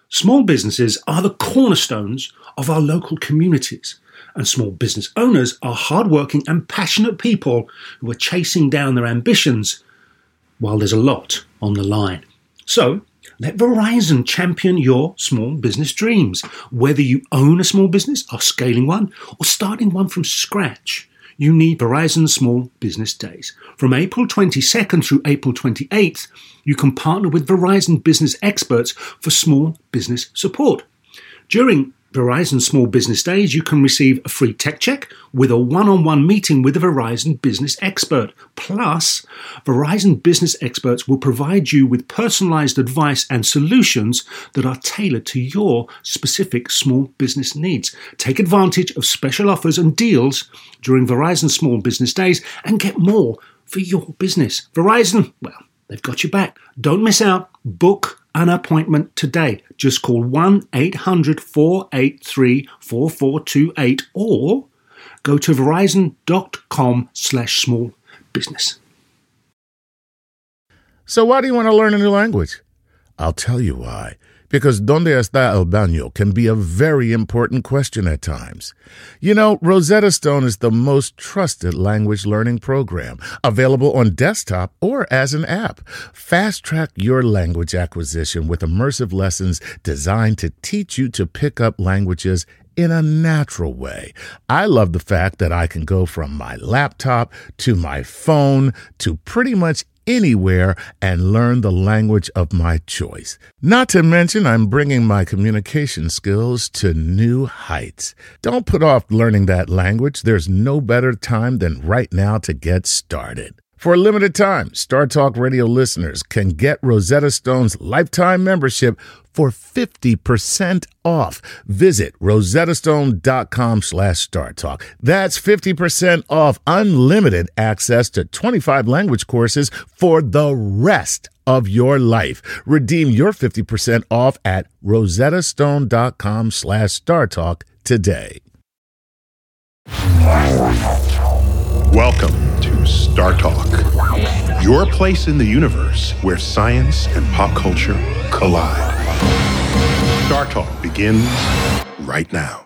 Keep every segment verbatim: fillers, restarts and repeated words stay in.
Small businesses are the cornerstones of our local communities, and small business owners are hardworking and passionate people who are chasing down their ambitions while there's a lot on the line. So, let Verizon champion your small business dreams. Whether you own a small business, are scaling one, or starting one from scratch, you need Verizon Small Business Days. From April twenty-second through April twenty-eighth, you can partner with Verizon business experts for small business support. During Verizon Small Business Days, you can receive a free tech check with a one-on-one meeting with a Verizon business expert. Plus, Verizon business experts will provide you with personalized advice and solutions that are tailored to your specific small business needs. Take advantage of special offers and deals during Verizon Small Business Days and get more for your business. Verizon, well, they've got your back. Don't miss out. Book an appointment today. Just call one eight hundred four eight three four four two eight or go to verizon.com slash small business. So why do you want to learn a new language? I'll tell you why. Because ¿Dónde está el baño? Can be a very important question at times. You know, Rosetta Stone is the most trusted language learning program, available on desktop or as an app. Fast-track your language acquisition with immersive lessons designed to teach you to pick up languages in a natural way. I love the fact that I can go from my laptop to my phone to pretty much anywhere and learn the language of my choice. Not to mention, I'm bringing my communication skills to new heights. Don't put off learning that language. There's no better time than right now to get started. For a limited time, Star Talk Radio listeners can get Rosetta Stone's lifetime membership for fifty percent off. Visit rosettastone.com slash StarTalk. That's fifty percent off unlimited access to twenty-five language courses for the rest of your life. Redeem your fifty percent off at rosettastone.com slash StarTalk today. Welcome to Star Talk, your place in the universe where science and pop culture collide. Star Talk begins right now.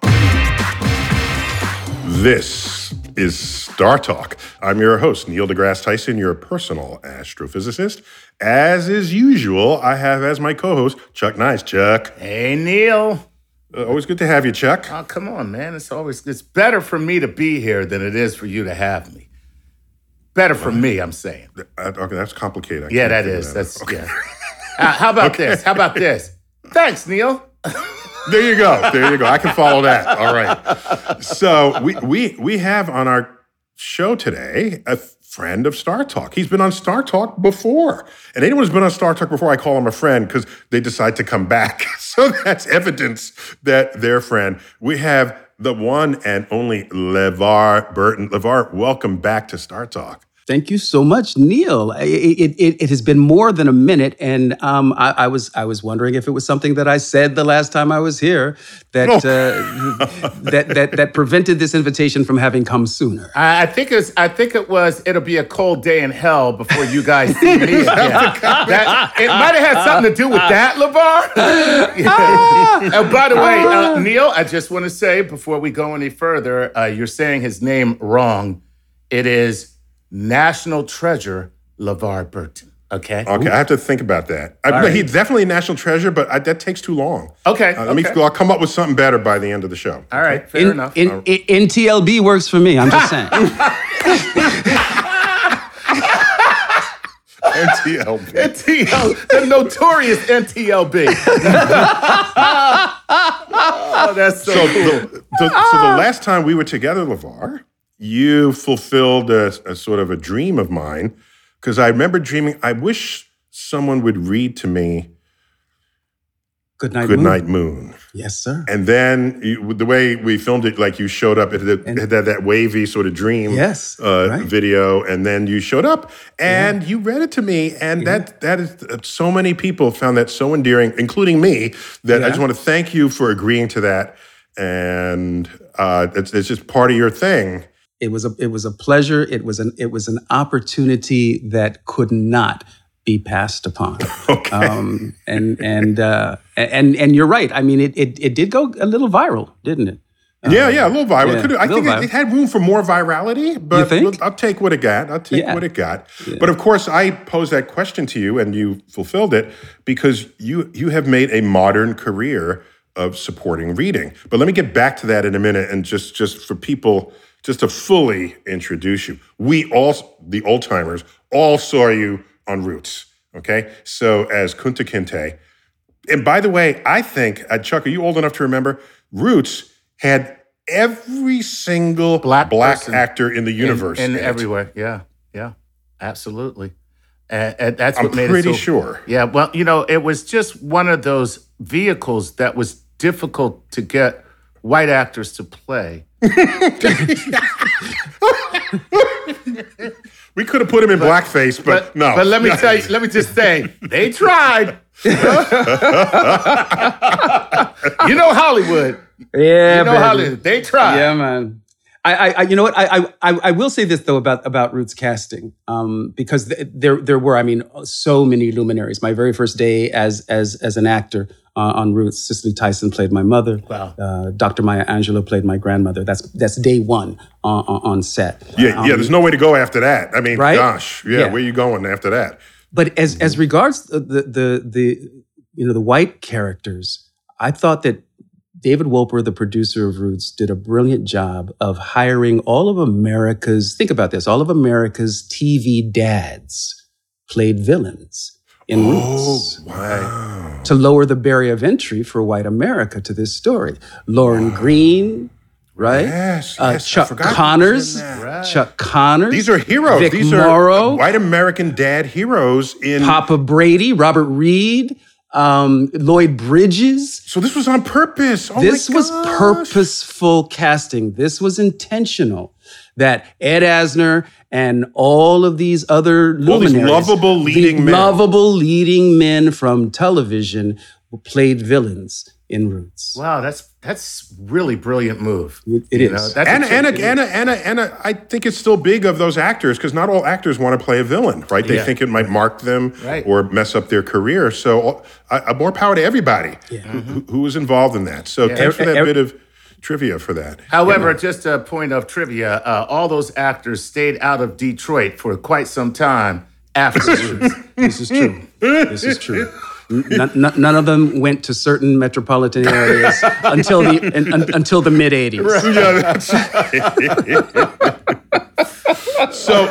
This is Star Talk. I'm your host, Neil deGrasse Tyson, your personal astrophysicist. As is usual, I have as my co-host, Chuck Nice. Chuck. Hey, Neil. Uh, always good to have you, Chuck. Oh, come on, man. It's always, it's better for me to be here than it is for you to have me. Better for me, I'm saying. Uh, okay, that's complicated. I yeah, can't that figure is. that out. That's, Okay. yeah. Uh, how about Okay. this? How about this? Thanks, Neil. There you go. There you go. I can follow that. All right. So we we we have on our show today a friend of Star Talk. He's been on Star Talk before. And anyone who's been on Star Talk before, I call him a friend because they decide to come back. So that's evidence that they're a friend. We have the one and only LeVar Burton. LeVar, welcome back to Star Talk. Thank you so much, Neil. It, it, it, it has been more than a minute, and um, I, I was I was wondering if it was something that I said the last time I was here that Oh. uh, that, that that prevented this invitation from having come sooner. I, I think it's. I think it was. It'll be a cold day in hell before you guys see me again. That, it might have had something to do with that, LeVar. Yeah. Oh, by the way, uh, Neil, I just want to say before we go any further, uh, you're saying his name wrong. It is National Treasure LeVar Burton. Okay. Okay, I have to think about that. I, All right. He's definitely a national treasure, but I, that takes too long. Okay. Uh, let me. okay. I'll come up with something better by the end of the show. All right. Fair In- enough. in- in- N T L B works for me. I'm just saying. N T L B. N T L, the notorious N T L B. Oh, that's so, So, cool. the, the, so the last time we were together, LeVar, you fulfilled a, a sort of a dream of mine because I remember dreaming. I wish someone would read to me Good night, "Good Moon. Night Moon," Yes, sir. and then you, the way we filmed it, like you showed up, it had, it had that, that wavy sort of dream Yes, uh, right. video, and then you showed up and you read it to me, and that that is uh, so many people found that so endearing, including me. That I Yeah. just want to thank you for agreeing to that, and uh, it's, it's just part of your thing. It was a it was a pleasure. It was an it was an opportunity that could not be passed upon. Okay. Um, and and uh, and and you're right. I mean, it it, it did go a little viral, didn't it? Yeah, yeah, a little viral. yeah, Could, I think it, it had room for more virality, but You think? we'll- I'll take what it got. I'll take Yeah. what it got. But of course, I posed that question to you, and you fulfilled it because you you have made a modern career of supporting reading. But let me get back to that in a minute, and just just for people, just to fully introduce you, we all, the old timers, all saw you on Roots. Okay, so as Kunta Kinte, and by the way, I think uh, Chuck, are you old enough to remember Roots? Had every single black, Black black person actor in the universe. and, in it. everywhere. Yeah, yeah, absolutely. And, and that's I'm what made pretty it so, sure. Yeah, well, you know, it was just one of those vehicles that was difficult to get white actors to play. We could have put him in blackface, but, But no. But let me tell you, let me just say, they tried. You know Hollywood. Yeah, You know baby. Hollywood. They tried. Yeah, man. I, I, I, you know what? I, I, I will say this though about about Roots casting, um, because th- there, there were, I mean, so many luminaries. My very first day as, as, as an actor uh, on Roots, Cicely Tyson played my mother. Wow. Uh, Doctor Maya Angelou played my grandmother. That's that's day one on, on, on set. Yeah, yeah. There's no way to go after that. I mean, Right? gosh, yeah, Yeah. Where you going after that? But as as regards the, the the the you know the white characters, I thought that David Wolper, the producer of Roots, did a brilliant job of hiring all of America's, think about this, all of America's T V dads played villains in Roots Wow. to lower the barrier of entry for white America to this story. Lauren Green, right? Yes, Uh, yes, I Chuck forgot he was Connors, in that. Right. Chuck Connors. These are heroes. Vic These Morrow, are white American dad heroes in. Papa Brady, Robert Reed, um, Lloyd Bridges. So this was on purpose. Oh This my was gosh. purposeful casting. This was intentional. That Ed Asner and all of these other All these luminaries, lovable leading the men. lovable leading men from television who played villains in Roots. Wow, that's that's really brilliant move. It- it You is. know, that's And a- and it is. and and and I think it's still big of those actors because not all actors want to play a villain, right? They Yeah. think it might mark them Right. or mess up their career. So uh, uh, more power to everybody who, who- who was involved in that. So thanks for that Every- bit of trivia for that. However, just a point of trivia: uh, all those actors stayed out of Detroit for quite some time after Roots. This is true. This is true. N- n- none of them went to certain metropolitan areas until the un- un- until the mid eighties. Yeah, that's so,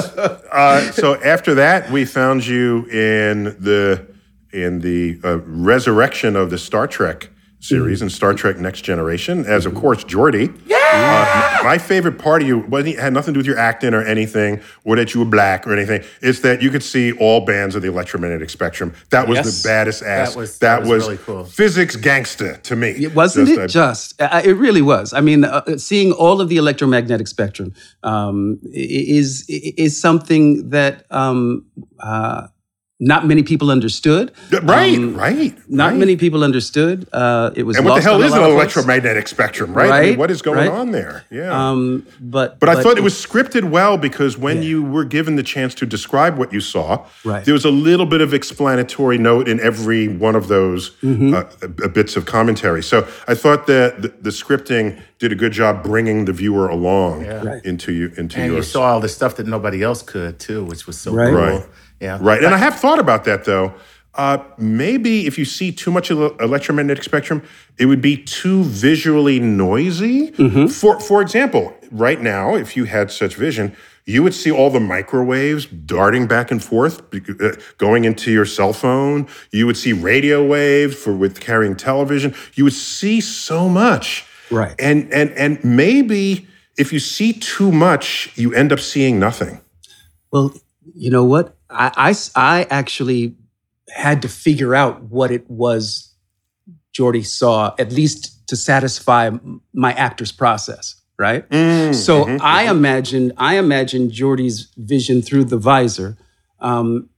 uh, so after that, we found you in the in the uh, resurrection of the Star Trek series and Star Trek Next Generation, as of course Geordi. Yeah. Uh, my favorite part of you wasn't had nothing to do with your acting or anything, or that you were black or anything. It's that you could see all bands of the electromagnetic spectrum. That was Yes. the baddest ass. That was- that was really cool. physics gangster to me. It wasn't Just, it uh, just? Uh, it really was. I mean, uh, seeing all of the electromagnetic spectrum um, i- is is something that um, uh, not many people understood. Right, Um, right. Not right. many people understood. Uh, it was And what the lost hell on a is an lot of folks. electromagnetic spectrum, right? I mean, Right, what is going right. on there? Yeah. Um, but but I thought it was scripted well because when you were given the chance to describe what you saw, Right. there was a little bit of explanatory note in every one of those Mm-hmm. uh, uh, bits of commentary. So I thought that the, the scripting did a good job bringing the viewer along Right. into you into And your you saw all the stuff that nobody else could too, which was so Right. cool. Right. Yeah. Right. And I have thought about that, though. Uh, maybe if you see too much ele- electromagnetic spectrum, it would be too visually noisy. Mm-hmm. For for example, right now, if you had such vision, you would see all the microwaves darting back and forth, uh, going into your cell phone. You would see radio waves for with carrying television. You would see so much. Right. And and and maybe if you see too much, you end up seeing nothing. Well, you know what? I, I, I actually had to figure out what it was Geordi saw, at least to satisfy m- my actor's process, right? so I imagined, I imagined Geordi's vision through the visor, um,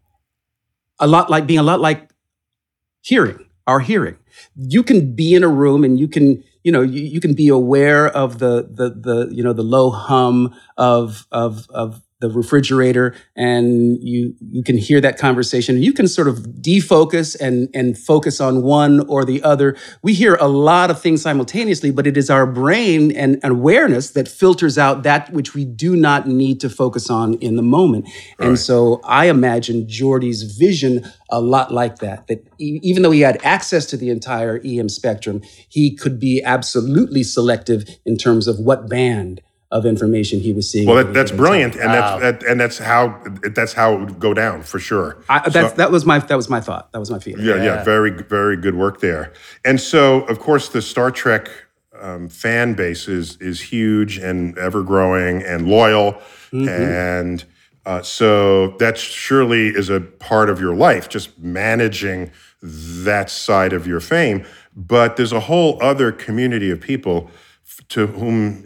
a lot like being a lot like hearing, our hearing. You can be in a room and you can, you know, you, you can be aware of the the the you know the low hum of of of the refrigerator, and you you can hear that conversation. You can sort of defocus and and focus on one or the other. We hear a lot of things simultaneously, but it is our brain and awareness that filters out that which we do not need to focus on in the moment. Right. And so I imagine Geordie's vision a lot like that, that e- even though he had access to the entire E M spectrum, he could be absolutely selective in terms of what band of information he was seeing. Well, that, that's brilliant, and wow. that's that, and that's how that's how it would go down for sure. I, that's, so, that was my that was my thought. That was my feeling. Yeah, yeah, yeah, very very good work there. And so, of course, the Star Trek um, fan base is is huge and ever growing and loyal, mm-hmm. and uh, so that surely is a part of your life, just managing that side of your fame. But there's a whole other community of people to whom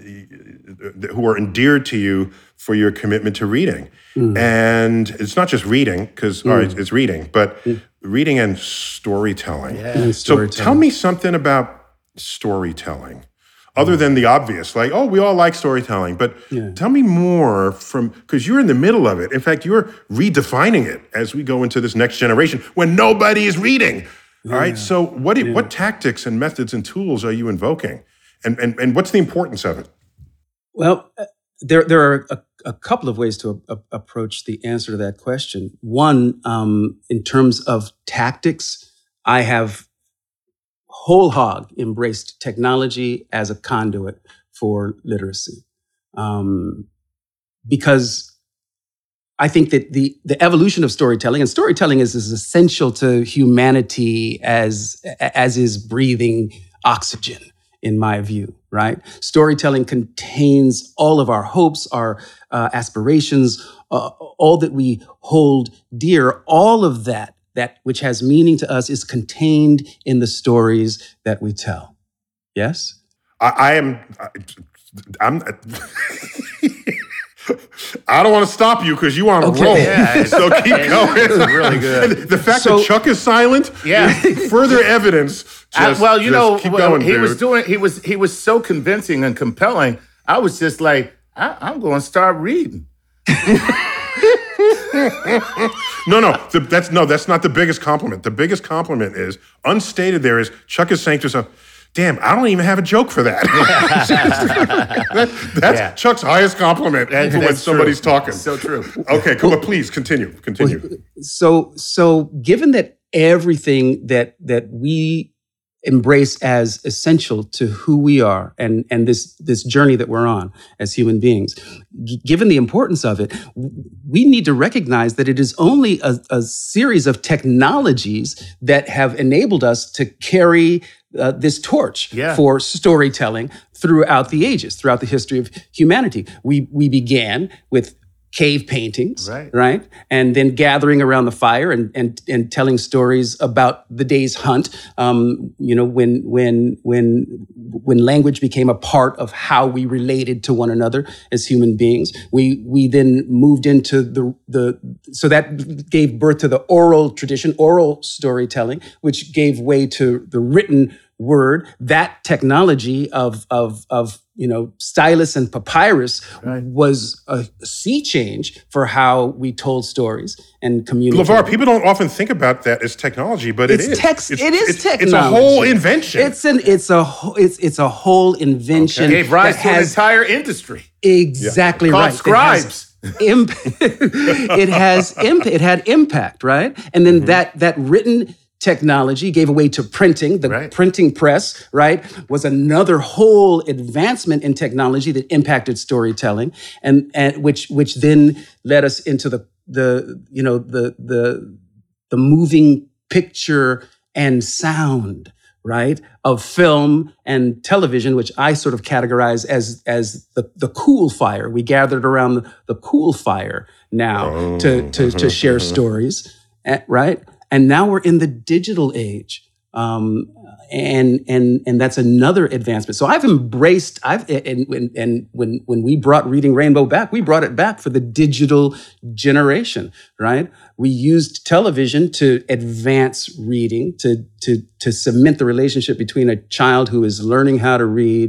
who are endeared to you for your commitment to reading. Mm. And it's not just reading, because mm. all right, it's reading, but mm. reading and storytelling. Yeah. And so storytelling. Tell me something about storytelling, other mm. than the obvious, like, oh, we all like storytelling, but yeah. tell me more from, because you're in the middle of it. In fact, you're redefining it as we go into this next generation when nobody is reading. Yeah. All right, so what yeah. what tactics and methods and tools are you invoking? And, and and what's the importance of it? Well, there there are a, a couple of ways to a, a, approach the answer to that question. One, um, in terms of tactics, I have whole hog embraced technology as a conduit for literacy, um, because I think that the the evolution of storytelling, and storytelling is as essential to humanity as as is breathing oxygen, in my view, right? Storytelling contains all of our hopes, our uh, aspirations, uh, all that we hold dear. All of that, that which has meaning to us, is contained in the stories that we tell. Yes? I, I am, I, I'm... I don't want to stop you because you are on okay. a roll. Yeah, so keep going. It's really good. And the fact so, that Chuck is silent, yeah, further evidence. Just, I, well, you know, keep well, going, he dude. was doing. He was he was so convincing and compelling. I was just like, I, I'm going to start reading. no, no, the, that's no, that's not the biggest compliment. The biggest compliment is unstated. There is Chuck is saying to himself, damn, I don't even have a joke for that. that that's yeah. Chuck's highest compliment that, for when somebody's true. talking. So true. Okay, come on, please continue. Continue. Well, so, so given that everything that that we embrace as essential to who we are and and this this journey that we're on as human beings, g- given the importance of it, we need to recognize that it is only a, a series of technologies that have enabled us to carry Uh, this torch yeah. for storytelling throughout the ages, throughout the history of humanity. We we began with cave paintings, right? right? And then gathering around the fire and and and telling stories about the day's hunt. Um, you know, when when when when language became a part of how we related to one another as human beings, we we then moved into the the so that gave birth to the oral tradition, oral storytelling, which gave way to the written word. That technology of of of you know stylus and papyrus right. was a sea change for how we told stories and communicated. LeVar, people don't often think about that as technology, but it's it is. Text, it's, it is it's, technology. It's a whole invention. It's an it's a it's it's a whole invention. Okay. Gave rise to has, an entire industry. Exactly yeah. right. Called scribes. Imp- it has imp- it had impact, right? And then mm-hmm. that that written technology gave way to printing. The right. printing press, right, was another whole advancement in technology that impacted storytelling, and and which which then led us into the the you know the the the moving picture and sound, right, of film and television, which I sort of categorize as as the, the cool fire. We gathered around the, the cool fire now oh. to, to, to share stories, right? And now we're in the digital age. Um, and and and that's another advancement. So I've embraced, I've and, and, and when when we brought Reading Rainbow back, we brought it back for the digital generation, right? We used television to advance reading, to to to cement the relationship between a child who is learning how to read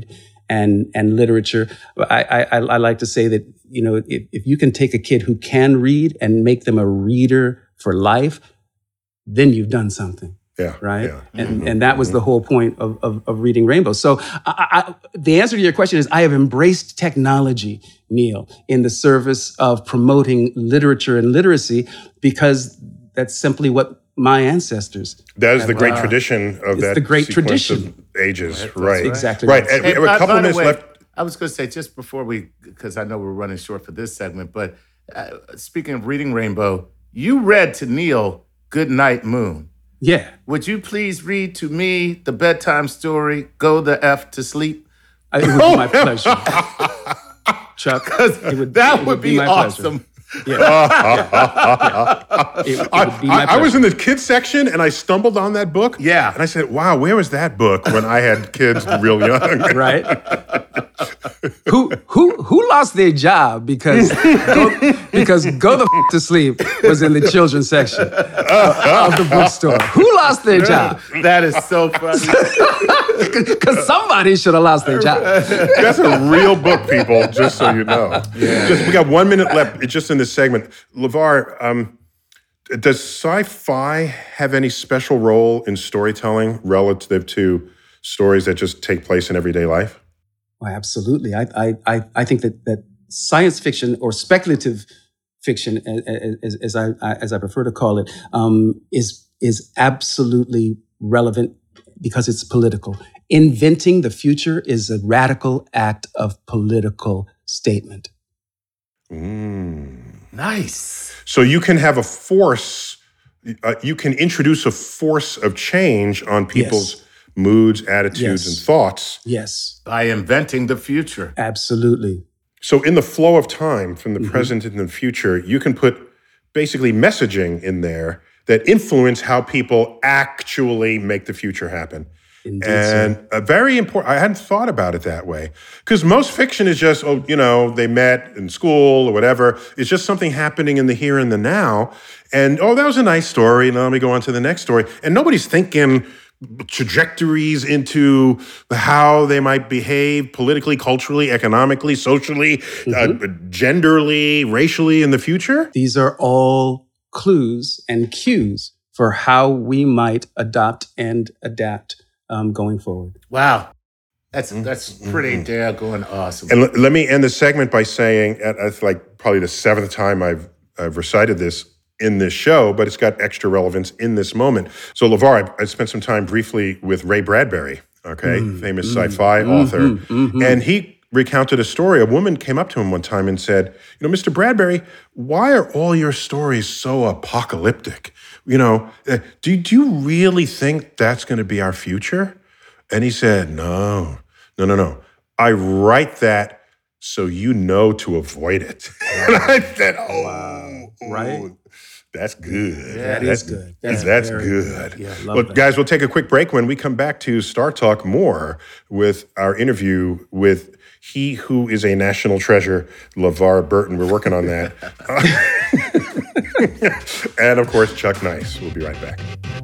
and and literature. I, I, I like to say that, you know, if, if you can take a kid who can read and make them a reader for life, then you've done something. Yeah. Right. Yeah. And Mm-hmm. and that was the whole point of, of, of Reading Rainbow. So I, I, the answer to your question is I have embraced technology, Neil, in the service of promoting literature and literacy, because that's simply what my ancestors. That is the great Wow. tradition of It's that the great sequence tradition. of ages. Right. exactly Right. right. And we Hey, have a by- couple by the minutes way, left. I was going to say, just before we, because I know we're running short for this segment, but uh, speaking of Reading Rainbow, you read to Neil Good Night Moon. Yeah. Would you please read to me the bedtime story, Go the F to Sleep? I- It would be my pleasure. Chuck, it would, That it would be my pleasure. awesome. Yeah. Yeah. It, it I, would be my I, I was in pleasure. the kids section and I stumbled on that book. Yeah. And I said, wow, where was that book when I had kids real young? Right? who who who lost their job because go, because Go the F to Sleep was in the children's section of, of the bookstore? Who lost their job? That is so funny. Because somebody should have lost their job. That's a real book, people, just so you know. Just, we got one minute left it's just in this segment. LeVar, um, does sci-fi have any special role in storytelling relative to stories that just take place in everyday life? Oh, absolutely. I, I, I, I think that, that science fiction or speculative fiction, as, as, I, as I prefer to call it, um, is, is absolutely relevant because it's political. Inventing the future is a radical act of political statement. Mm. Nice. So you can have a force, uh, you can introduce a force of change on people's Yes. moods, attitudes, Yes. and thoughts. Yes, By inventing the future. absolutely. So in the flow of time from the Mm-hmm. present and the future, you can put basically messaging in there that influence how people actually make the future happen. Indeed, And sir. a very important, I hadn't thought about it that way. Because most fiction is just, oh, you know, they met in school or whatever. It's just something happening in the here and the now. And, oh, that was a nice story. Now let me go on to the next story. And nobody's thinking trajectories into how they might behave politically, culturally, economically, socially, Mm-hmm. uh, genderly, racially in the future. These are all clues and cues for how we might adopt and adapt um, going forward. Wow. That's that's pretty daggone awesome. And l- let me end the segment by saying, at, at like probably the seventh time I've, I've recited this in this show, but it's got extra relevance in this moment. So LeVar, I, I spent some time briefly with Ray Bradbury, okay, famous sci-fi author, and he recounted a story. A woman came up to him one time and said, you know, Mister Bradbury, why are all your stories so apocalyptic? You know, uh, do, do you really think that's going to be our future? And he said, no, no, no, no. I write that so you know to avoid it. And I said, oh, wow. Right? That's good. That that's is good. That's, That's that's very good. good. Yeah, love Well, that. guys, we'll take a quick break. When we come back to Star Talk more with our interview with he who is a national treasure, LeVar Burton. We're working on that. And of course, Chuck Nice. We'll be right back.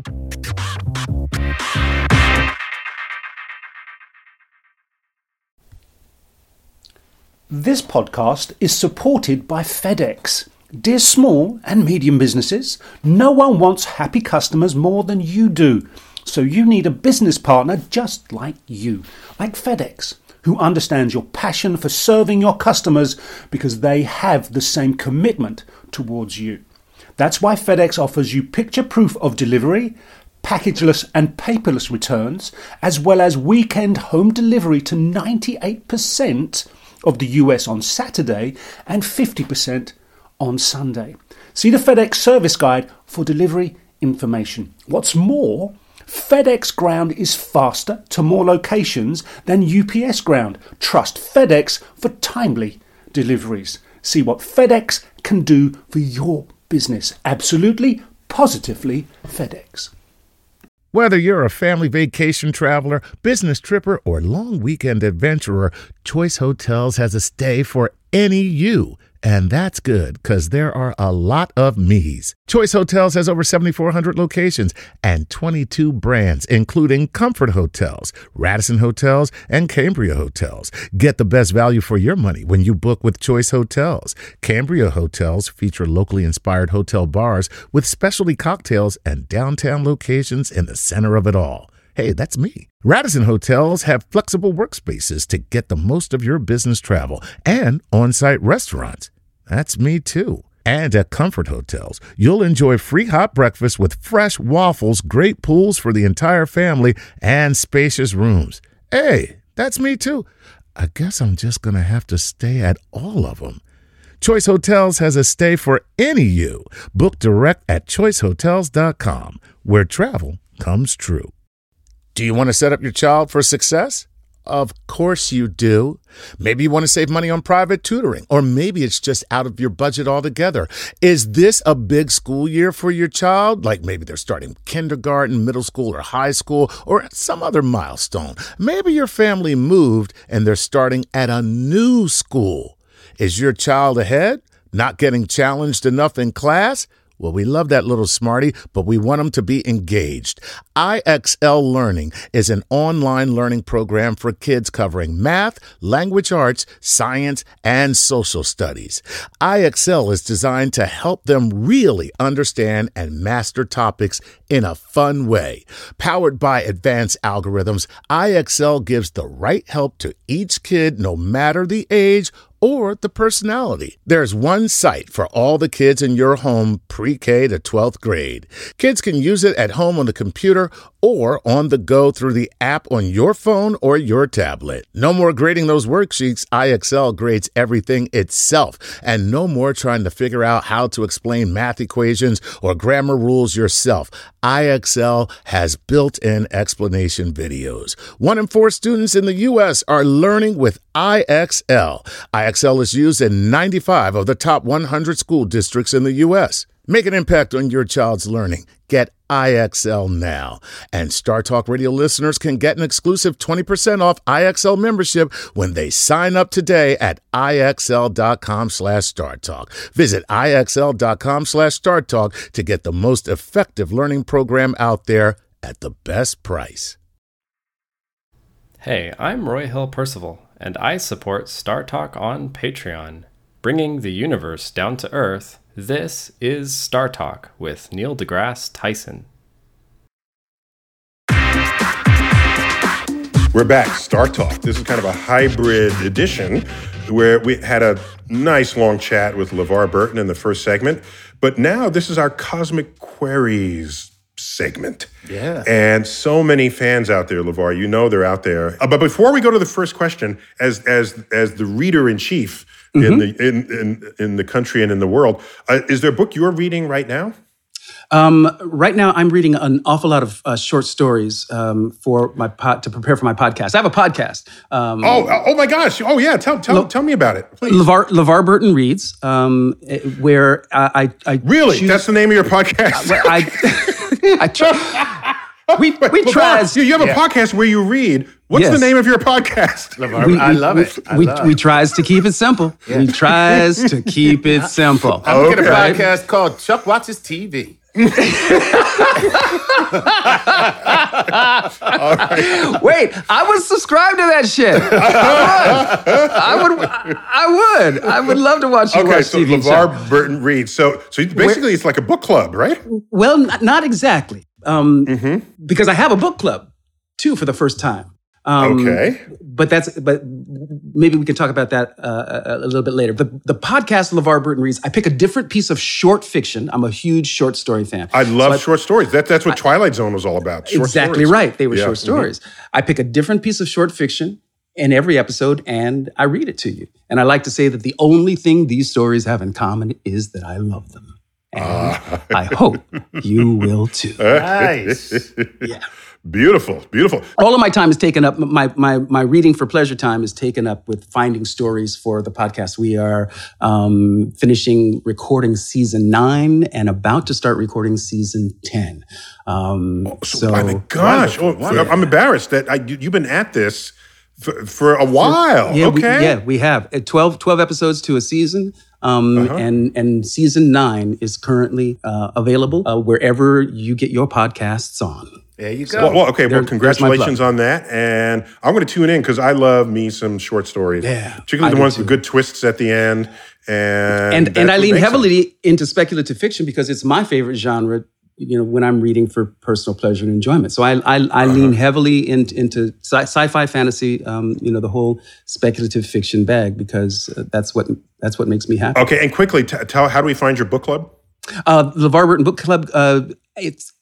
This podcast is supported by FedEx. Dear small and medium businesses, no one wants happy customers more than you do. So you need a business partner just like you, like FedEx, who understands your passion for serving your customers because they have the same commitment towards you. That's why FedEx offers you picture proof of delivery, packageless and paperless returns, as well as weekend home delivery to ninety-eight percent of the U S on Saturday and fifty percent on Sunday. See the FedEx service guide for delivery information. What's more, FedEx Ground is faster to more locations than U P S Ground. Trust FedEx for timely deliveries. See what FedEx can do for your business. Absolutely, positively FedEx. Whether you're a family vacation traveler, business tripper, or long weekend adventurer, Choice Hotels has a stay for any you. And that's good, because there are a lot of me's. Choice Hotels has over seventy-four hundred locations and twenty-two brands, including Comfort Hotels, Radisson Hotels, and Cambria Hotels. Get the best value for your money when you book with Choice Hotels. Cambria Hotels feature locally inspired hotel bars with specialty cocktails and downtown locations in the center of it all. Hey, that's me. Radisson Hotels have flexible workspaces to get the most of your business travel and on-site restaurants. That's me too. And at Comfort Hotels, you'll enjoy free hot breakfast with fresh waffles, great pools for the entire family, and spacious rooms. Hey, that's me too. I guess I'm just going to have to stay at all of them. Choice Hotels has a stay for any you. Book direct at choice hotels dot com, where travel comes true. Do you want to set up your child for success? Of course you do. Maybe you want to save money on private tutoring, or maybe it's just out of your budget altogether. Is this a big school year for your child? Like maybe they're starting kindergarten, middle school, or high school, or some other milestone. Maybe your family moved and they're starting at a new school. Is your child ahead? Not getting challenged enough in class? Well, we love that little smarty, but we want them to be engaged. I X L Learning is an online learning program for kids covering math, language arts, science, and social studies. I X L is designed to help them really understand and master topics in a fun way. Powered by advanced algorithms, I X L gives the right help to each kid, no matter the age or the personality. There's one site for all the kids in your home, pre-K to twelfth grade. Kids can use it at home on the computer or on the go through the app on your phone or your tablet. No more grading those worksheets. I X L grades everything itself. And no more trying to figure out how to explain math equations or grammar rules yourself. I X L has built-in explanation videos. One in four students in the U S are learning with I X L. I X L is used in ninety-five of the top one hundred school districts in the U S. Make an impact on your child's learning. Get I X L now. And Star Talk Radio listeners can get an exclusive twenty percent off I X L membership when they sign up today at IXL.com slash Star Talk. Visit IXL.com slash Star Talk to get the most effective learning program out there at the best price. Hey, I'm Roy Hill Percival, and I support Star Talk on Patreon. Bringing the universe down to earth, this is Star Talk with Neil deGrasse Tyson. We're back, Star Talk. This is kind of a hybrid edition where we had a nice long chat with LeVar Burton in the first segment, but now this is our Cosmic Queries segment. Yeah. And so many fans out there, LeVar, you know they're out there. Uh, but before we go to the first question, as as as the reader-in-chief mm-hmm. in the in, in in the country and in the world, uh, is there a book you're reading right now? Um, right now, I'm reading an awful lot of uh, short stories um, for my pod, to prepare for my podcast. I have a podcast. Um, oh, oh my gosh! Oh yeah, tell tell, Le- tell me about it, please. LeVar, LeVar Burton Reads, um, where I, I, I really choose, that's the name of your podcast. I, I try, we Wait, we LeVar, try. You, you have a yeah. podcast where you read. What's yes. the name of your podcast? LeVar, we, I we, love we, it. I we, love we it. tries to keep it simple. Yeah. We tries to keep it simple. I'm Okay. getting a podcast called Chuck Watches T V. Wait, I would subscribe to that shit. I would. I would. I would. I would love to watch you Okay, watch so T V. LeVar show. Burton Reads. So, so basically, Where, it's like a book club, right? Well, not, not exactly. Um, Mm-hmm. Because I have a book club too for the first time. Um, Okay. But that's. But maybe we can talk about that uh, a, a little bit later. The the podcast LeVar Burton Reads. I pick a different piece of short fiction. I'm a huge short story fan. I love So I- short stories. That, that's what Twilight Zone was all about. Short exactly stories. right. They were Yeah, short mhm. stories. I pick a different piece of short fiction in every episode and I read it to you. And I like to say that the only thing these stories have in common is that I love them. And Ah. I hope you will too. Nice. Yeah. Beautiful, beautiful. All of my time is taken up, my, my, my reading for pleasure time is taken up with finding stories for the podcast. We are um, finishing recording season nine and about to start recording season ten. Um, So, so my gosh, wonderful, oh, wonderful. I'm embarrassed that I, you, you've been at this For, for a while. Yeah, okay. we, yeah, we have Uh, twelve, twelve episodes to a season. Um, Uh-huh. and, and season nine is currently uh, available uh, wherever you get your podcasts on. There you go. Well, well, okay. There- well, there's my congratulations plug. on that. And I'm going to tune in because I love me some short stories. Yeah, Particularly I the do ones too. with good twists at the end. And And that's and I what lean makes them. heavily into speculative fiction because it's my favorite genre. You know, when I'm reading for personal pleasure and enjoyment, so I I, I Uh-huh. lean heavily in, into sci- sci-fi, fantasy. Um, you know, the whole speculative fiction bag because uh, that's what that's what makes me happy. Okay. And quickly, t- tell how do we find your book club? Uh, LeVar Burton Book Club. Uh, it's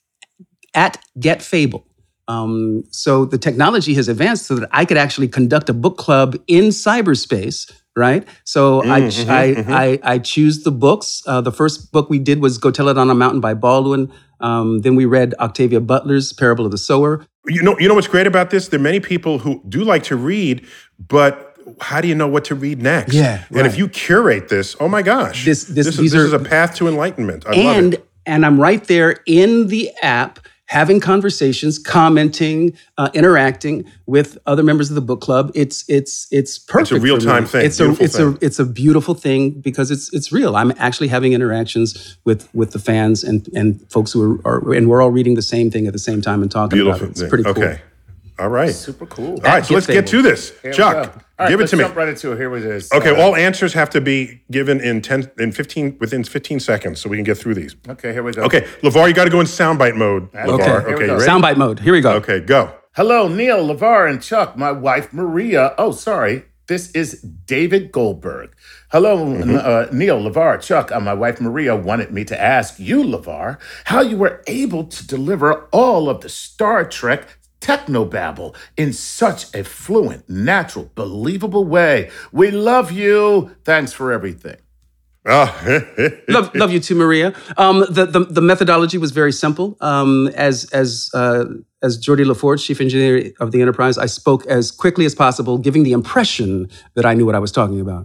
at Get Fable. Um, so the technology has advanced so that I could actually conduct a book club in cyberspace, right? So I, Mm-hmm, I, I, I choose the books. Uh, the first book we did was Go Tell It on a Mountain by Baldwin. Um, then we read Octavia Butler's Parable of the Sower. You know, you know what's great about this? There are many people who do like to read, but how do you know what to read next? Yeah, And if right. you curate this, oh my gosh, This- this- is, these this are- is a path to enlightenment. I love and it. and I'm right there in the app having conversations, commenting, uh, interacting with other members of the book club. It's it's it's perfect. It's a real-time for me. thing, It's a beautiful it's thing. a it's a beautiful thing because it's it's real. I'm actually having interactions with with the fans and and folks who are, are and we're all reading the same thing at the same time and talking Beautiful about it. It's thing. pretty cool. Okay. All right. Super cool. All right, so Get let's get Fable. to this. Here we Chuck, go. All right, give it let's to me. jump right into it. Here it is. Okay, Uh, all answers have to be given in ten, in fifteen, within fifteen seconds, so we can get through these. Okay, here we go. Okay, LeVar, you got to go in soundbite mode. LeVar, Okay. okay, Here we you go. ready? Soundbite mode. Here we go. Okay, go. Hello, Neil, LeVar, and Chuck. My wife, Maria. Oh, sorry. This is David Goldberg. Hello, uh, Neil, LeVar, Chuck. Uh, my wife, Maria, wanted me to ask you, LeVar, how you were able to deliver all of the Star Trek technobabble in such a fluent, natural, believable way. We love you. Thanks for everything. Oh, love, love you too, Maria. Um, the, the the methodology was very simple. Um, as as uh, as Geordi LaForge, chief engineer of the Enterprise, I spoke as quickly as possible, giving the impression that I knew what I was talking about.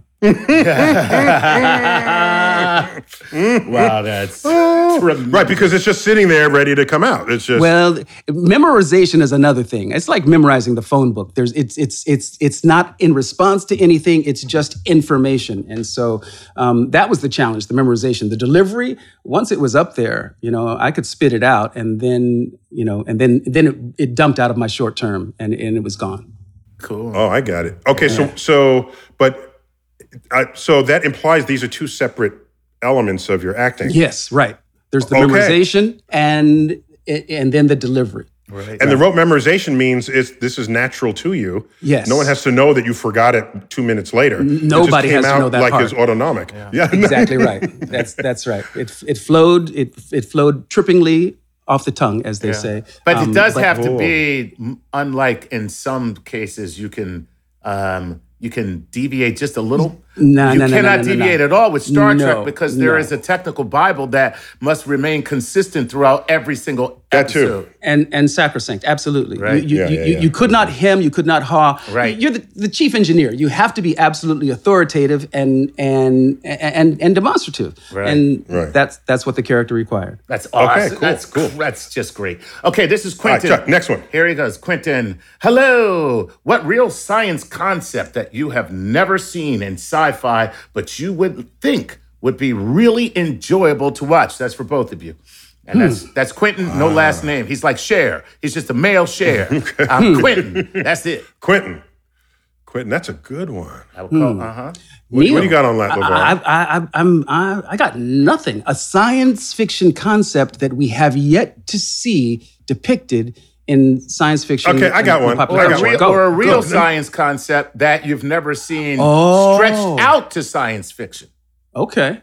Wow, that's tremendous. right, because it's just sitting there ready to come out. It's just Well, memorization is another thing. It's like memorizing the phone book. There's it's it's it's it's not in response to anything. It's just information. And so um, that was the challenge, the memorization, the delivery. Once it was up there, you know, I could spit it out, and then you know, and then then it, it dumped out of my short term, and and it was gone. Cool. Oh, I got it. Okay, so so but uh, so that implies these are two separate elements of your acting. Yes, right. There's the Okay. memorization and and then the delivery. Right. And the rote memorization means it's, this is natural to you. Yes. No one has to know that you forgot it two minutes later. It just nobody came has to out know that like part. it's autonomic. Yeah. Exactly right. That's that's right. It it flowed. It it flowed trippingly off the tongue, as they say. But Um, it does but- have to Oh. be, m- unlike in some cases, you can um, you can deviate just a little. No, you no, no, no, cannot no, no, deviate no. at all with Star No, Trek because there no. is a technical Bible that must remain consistent throughout every single That too. episode. and and sacrosanct, absolutely. Right. You, you, Yeah, you, yeah, you, yeah. you could not hem, you could not haw. Right. You're the, the chief engineer. You have to be absolutely authoritative and and and and demonstrative. Right. And Right. that's that's what the character required. That's awesome. cool, That's cool. That's just great. Okay, this is All right, Quentin. Chuck, next one. Here he goes. Quentin, hello. What real science concept that you have never seen in sci-fi, but you would think would be really enjoyable to watch? That's for both of you. And that's that's Quentin, no last name. He's like Cher. He's just a male Cher. I'm Quentin. That's it. Quentin. Quentin, that's a good one. I would call, uh-huh. What, Neil, what do you got on that, I, LeVar? I, I, I, I'm, I, I got nothing. A science fiction concept that we have yet to see depicted in science fiction. Okay, I got and one. popular I Or, got a culture. real, Go, or a real go. science concept that you've never seen Oh. stretched out to science fiction. Okay.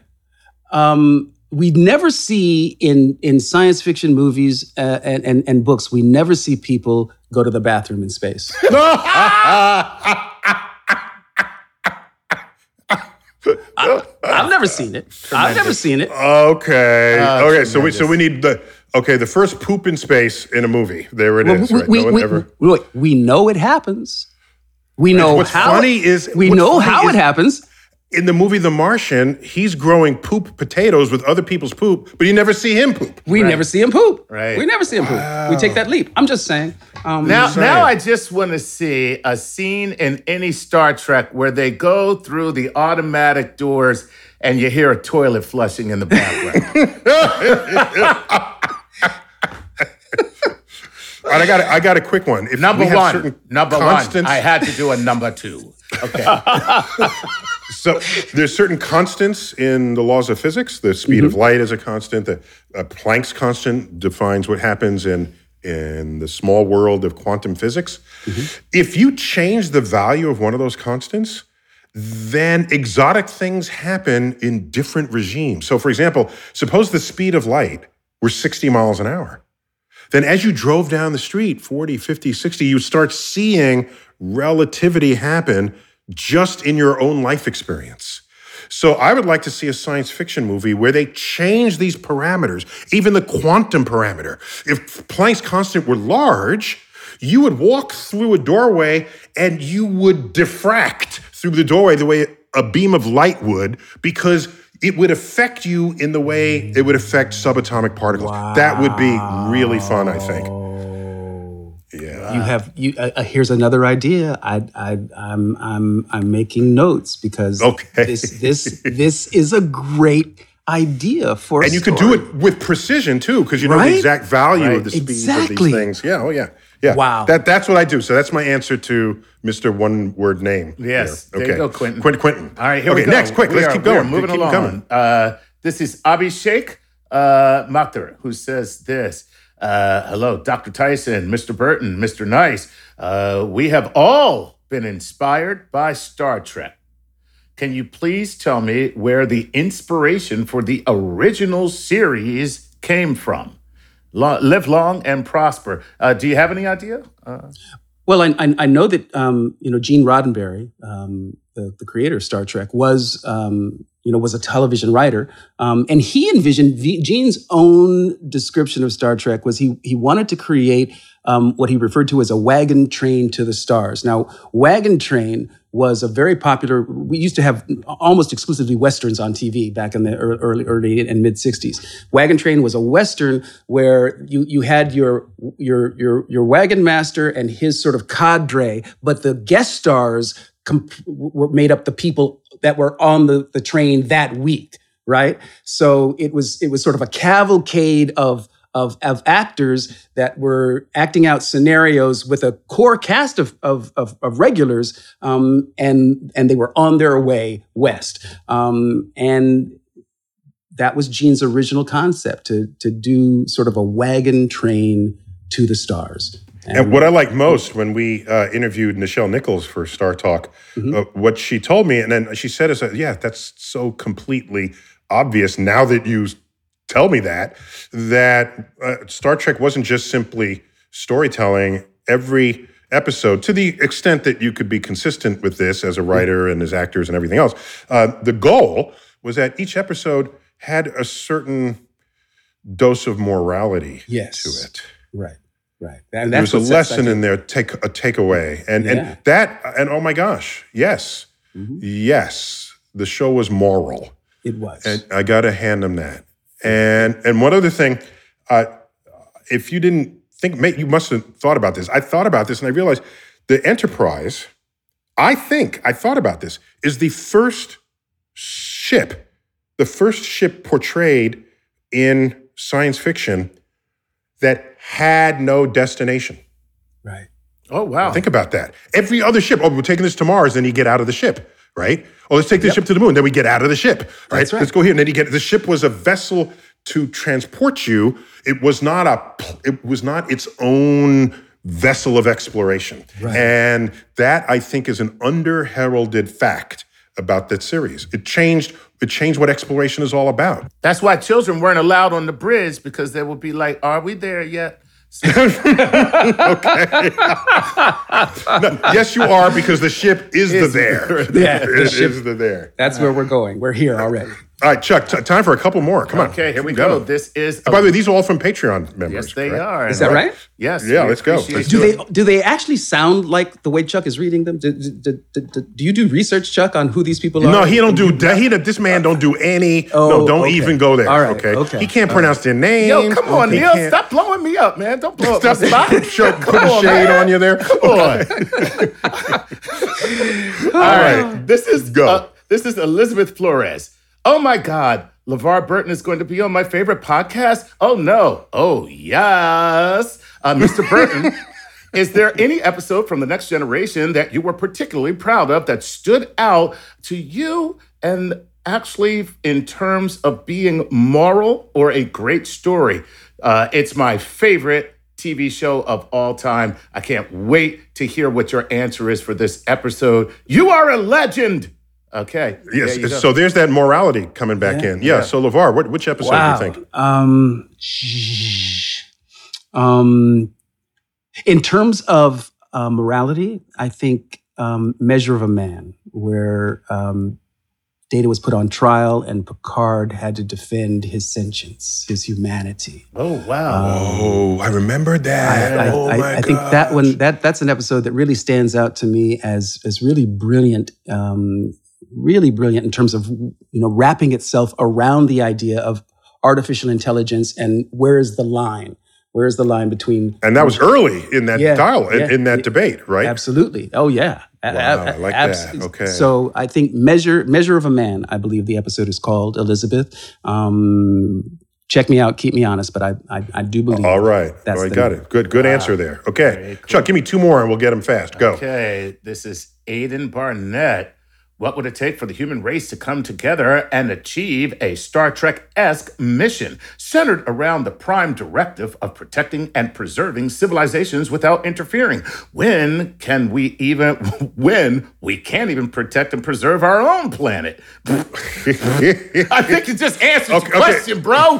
Um, we never see in in science fiction movies uh, and, and and books. We never see people go to the bathroom in space. I, I've never seen it. I've never seen it. Okay. Oh, okay. So we tremendous. so we need the okay the first poop in space in a movie. There it is. we, right? we, no one we, ever. we- we know it happens. We know What's how. funny is we what's know funny how is- it happens. in the movie The Martian, he's growing poop potatoes with other people's poop, but you never see him poop. We Right. never see him poop. Right. We never see him poop. We take that leap. I'm just saying. Um, Now, saying. now I just want to see a scene in any Star Trek where they go through the automatic doors and you hear a toilet flushing in the background. All right, I got a, I got a quick one. If Number we have one. certain Number constants, one. I had to do a number two. Okay. So there's certain constants in the laws of physics. The speed Mm-hmm. of light is a constant. The uh, Planck's constant defines what happens in in the small world of quantum physics. Mm-hmm. If you change the value of one of those constants, then exotic things happen in different regimes. So, for example, suppose the speed of light were sixty miles an hour. Then as you drove down the street, forty, fifty, sixty, you start seeing relativity happen just in your own life experience. So I would like to see a science fiction movie where they change these parameters, even the quantum parameter. If Planck's constant were large, you would walk through a doorway and you would diffract through the doorway the way a beam of light would, because it would affect you in the way it would affect subatomic particles. That would be really fun, I think. Yeah. You have you. Uh, uh, here's another idea. I, I, I'm, I'm, I'm making notes because Okay. this, this, this is a great idea for. a And you could story. do it with precision too, because you know Right? the exact value Right. of the speed of Exactly. these things. Yeah, oh yeah. Yeah. Wow. That that's what I do. So that's my answer to Mister One Word Name. Yes. here. There you go, Quentin. Quentin. Quentin. All right, here okay, we go. next, quick, We let's are- keep we are going. moving keep along. coming. Uh, this is Abhishek uh, Mathur, who says this. Uh, hello, Doctor Tyson, Mister Burton, Mister Nice. Uh, we have all been inspired by Star Trek. Can you please tell me where the inspiration for the original series came from? Lo- live long and prosper. Uh, do you have any idea? Uh, Well, I, I, I know that um, you know Gene Roddenberry, um, the, the creator of Star Trek, was um, you know was a television writer, um, and he envisioned v- Gene's own description of Star Trek was he he wanted to create um, what he referred to as a wagon train to the stars. Now, wagon train was a very popular. We used to have almost exclusively westerns on T V back in the early, early and mid sixties. Wagon Train was a western where you you had your your your your wagon master and his sort of cadre, but the guest stars comp- were made up the people that were on the the train that week, right? So it was it was sort of a cavalcade of. Of, of actors that were acting out scenarios with a core cast of of, of, of regulars, um, and and they were on their way west. Um, and that was Gene's original concept to to do sort of a wagon train to the stars. And what I like most when we uh, interviewed Nichelle Nichols for Star Talk, Mm-hmm. uh, what she told me, and then she said, is that, yeah, that's so completely obvious now that you tell me that, that uh, Star Trek wasn't just simply storytelling. Every episode, to the extent that you could be consistent with this as a writer and as actors and everything else, uh, the goal was that each episode had a certain dose of morality Yes. to it. Right, right. And There that's was a what sets lesson that- in there, take a takeaway, and Yeah. and that, and oh my gosh, yes, yes, the show was moral, It was. and I got to hand them that. And and one other thing, uh, if you didn't think, mate, you must have thought about this. I thought about this, and I realized the Enterprise. I think I thought about this is the first ship, the first ship portrayed in science fiction that had no destination. right. oh, wow. Think about that. Every other ship, oh, we're taking this to Mars, then you get out of the ship, right? Oh, let's take this ship to the moon, then we get out of the ship, right? That's right. Let's go here, and then you get, the ship was a vessel to transport you. It was not a, it was not its own vessel of exploration. Right. And that, I think, is an under-heralded fact about that series. It changed, it changed what exploration is all about. That's why children weren't allowed on the bridge, because they would be like, are we there yet? No, yes, you are, because the ship is the there. Yeah, the It ship- is the there. That's where we're going. We're here already. All right, Chuck, t- time for a couple more. Come on. Okay, here we Keep go. going. This is. And by the way, these are all from Patreon members. Yes, they correct? are. Is that And- right? Yes. Yeah, we let's go. appreciate Let's Do you. they do they actually sound like the way Chuck is reading them? Do, do, do, do, do you do research, Chuck, on who these people are? No, he don't do that. He, this man don't do any. Oh, no, don't okay. even go there. All right, okay? okay. He can't pronounce their name. Yo, come on, He Neil. can't- Stop blowing me up, man. Don't blow up my Stop spot. Show, put Come a on, shade man. on you there. Come on. All right. This is Go. uh, this is Elizabeth Flores. Oh my God. LeVar Burton is going to be on my favorite podcast? Oh no. Oh yes. Uh, Mister Burton, is there any episode from The Next Generation that you were particularly proud of that stood out to you and actually in terms of being moral or a great story? Uh, it's my favorite T V show of all time. I can't wait to hear what your answer is for this episode. You are a legend. Okay. Yes. there you go. So there's that morality coming back in. Yeah. yeah. So LeVar, what, which episode Wow. do you think? Um, um, in terms of uh, morality, I think um, Measure of a Man, where um, Data was put on trial and Picard had to defend his sentience, his humanity. Oh wow. Oh, I remembered that. I, oh I, my I think that gosh. one that that's an episode that really stands out to me as as really brilliant, um, really brilliant in terms of you know wrapping itself around the idea of artificial intelligence and where is the line? Where is the line between? And that was early in that Yeah, dialogue, yeah, in, in that yeah. debate, right? Absolutely. Oh yeah. A- Wow, a- I like abs- that. Okay. So I think measure measure of a man. I believe the episode is called Elizabeth. Um, check me out. Keep me honest. But I I, I do believe. All right. That's oh, I the got name. it. Good, good answer there. Okay. Chuck, give me two more and we'll get them fast. Go. Okay, this is Aiden Barnett. What would it take for the human race to come together and achieve a Star Trek-esque mission centered around the prime directive of protecting and preserving civilizations without interfering? When can we even, when we can't even protect and preserve our own planet? I think it just answers Okay, the question, okay. bro.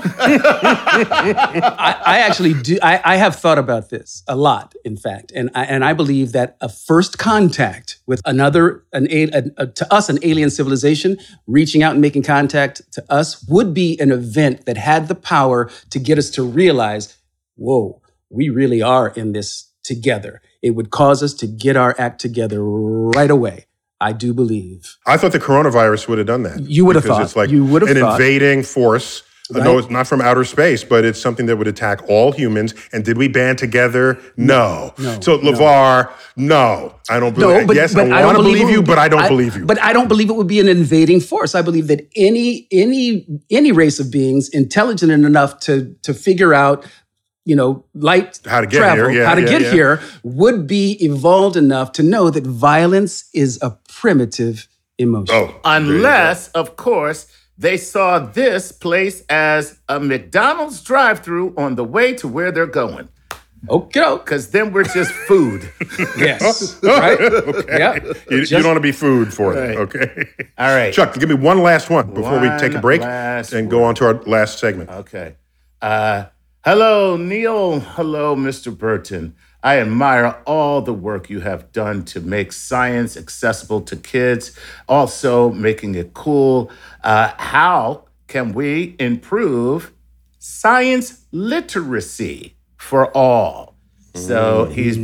I, I actually do. I, I have thought about this a lot, in fact, and I, and I believe that a first contact with another, an a, a, a- to us, an alien civilization, reaching out and making contact to us would be an event that had the power to get us to realize, whoa, we really are in this together. It would cause us to get our act together right away. I do believe. I thought the coronavirus would have done that. You would have because thought. it's like You would have an thought. invading force. Right. No, it's not from outer space, but it's something that would attack all humans. And did we band together? No. No, so LeVar, no. I don't believe. No, but, yes, but I don't want to believe believe it you, would- but I don't I- believe you. But I don't believe it would be an invading force. I believe that any any any race of beings intelligent enough to to figure out, you know, light How to get travel, here, yeah, how to yeah, get yeah. here, would be evolved enough to know that violence is a primitive emotion. oh, there you go. Unless, of course, they saw this place as a McDonald's drive-through on the way to where they're going. Okay, Because then we're just food. yes, right, yeah. You, you Just- don't want to be food for Right. them. Okay. All right. Chuck, give me one last one before we take a One break last and go on to our last segment. Okay. Uh, hello, Neil. Hello, Mister Burton. I admire all the work you have done to make science accessible to kids, also making it cool. Uh, how can we improve science literacy for all? So he's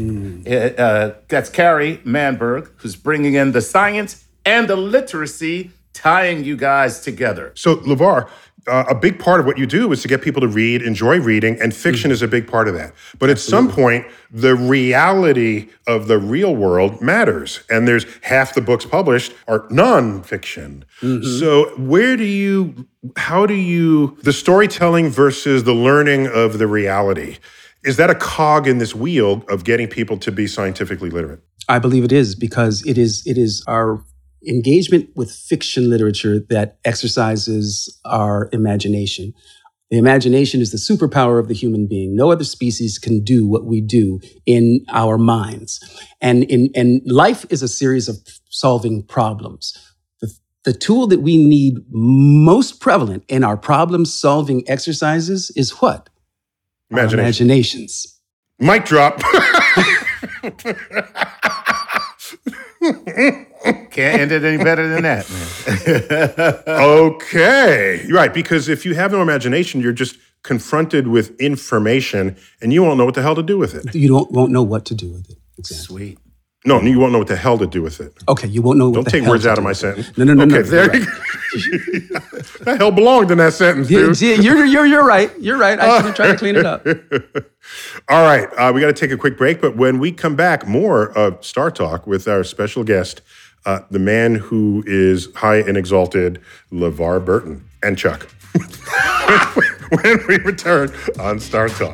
uh, that's Carrie Manberg, who's bringing in the science and the literacy, tying you guys together. So, LeVar, uh, a big part of what you do is to get people to read, enjoy reading, and fiction is a big part of that. But at some point, the reality of the real world matters. And there's half the books published are nonfiction. So, where do you, how do you, the storytelling versus the learning of the reality, is that a cog in this wheel of getting people to be scientifically literate? I believe it is because it is it is our engagement with fiction literature that exercises our imagination. The imagination is the superpower of the human being. No other species can do what we do in our minds. And in and life is a series of solving problems. The, the tool that we need most prevalent in our problem-solving exercises is what? Our Imagination. imaginations. Mic drop. can't end it any better than that, man. Okay. Right, because if you have no imagination, you're just confronted with information and you won't know what the hell to do with it. You don't won't know what to do with it. Exactly. Sweet. No, you won't know what the hell to do with it. Okay, you won't know what Don't the take hell words to out do of my with it. sentence. No, no, no, okay, no. there You're you go. The hell belonged in that sentence, Yeah, dude. yeah, you're, you're, you're right. You're right. I should have tried to clean it up. All right, uh, we got to take a quick break, but when we come back, more of Star Talk with our special guest, uh, the man who is high and exalted, LeVar Burton, and Chuck. When we return on Star Talk.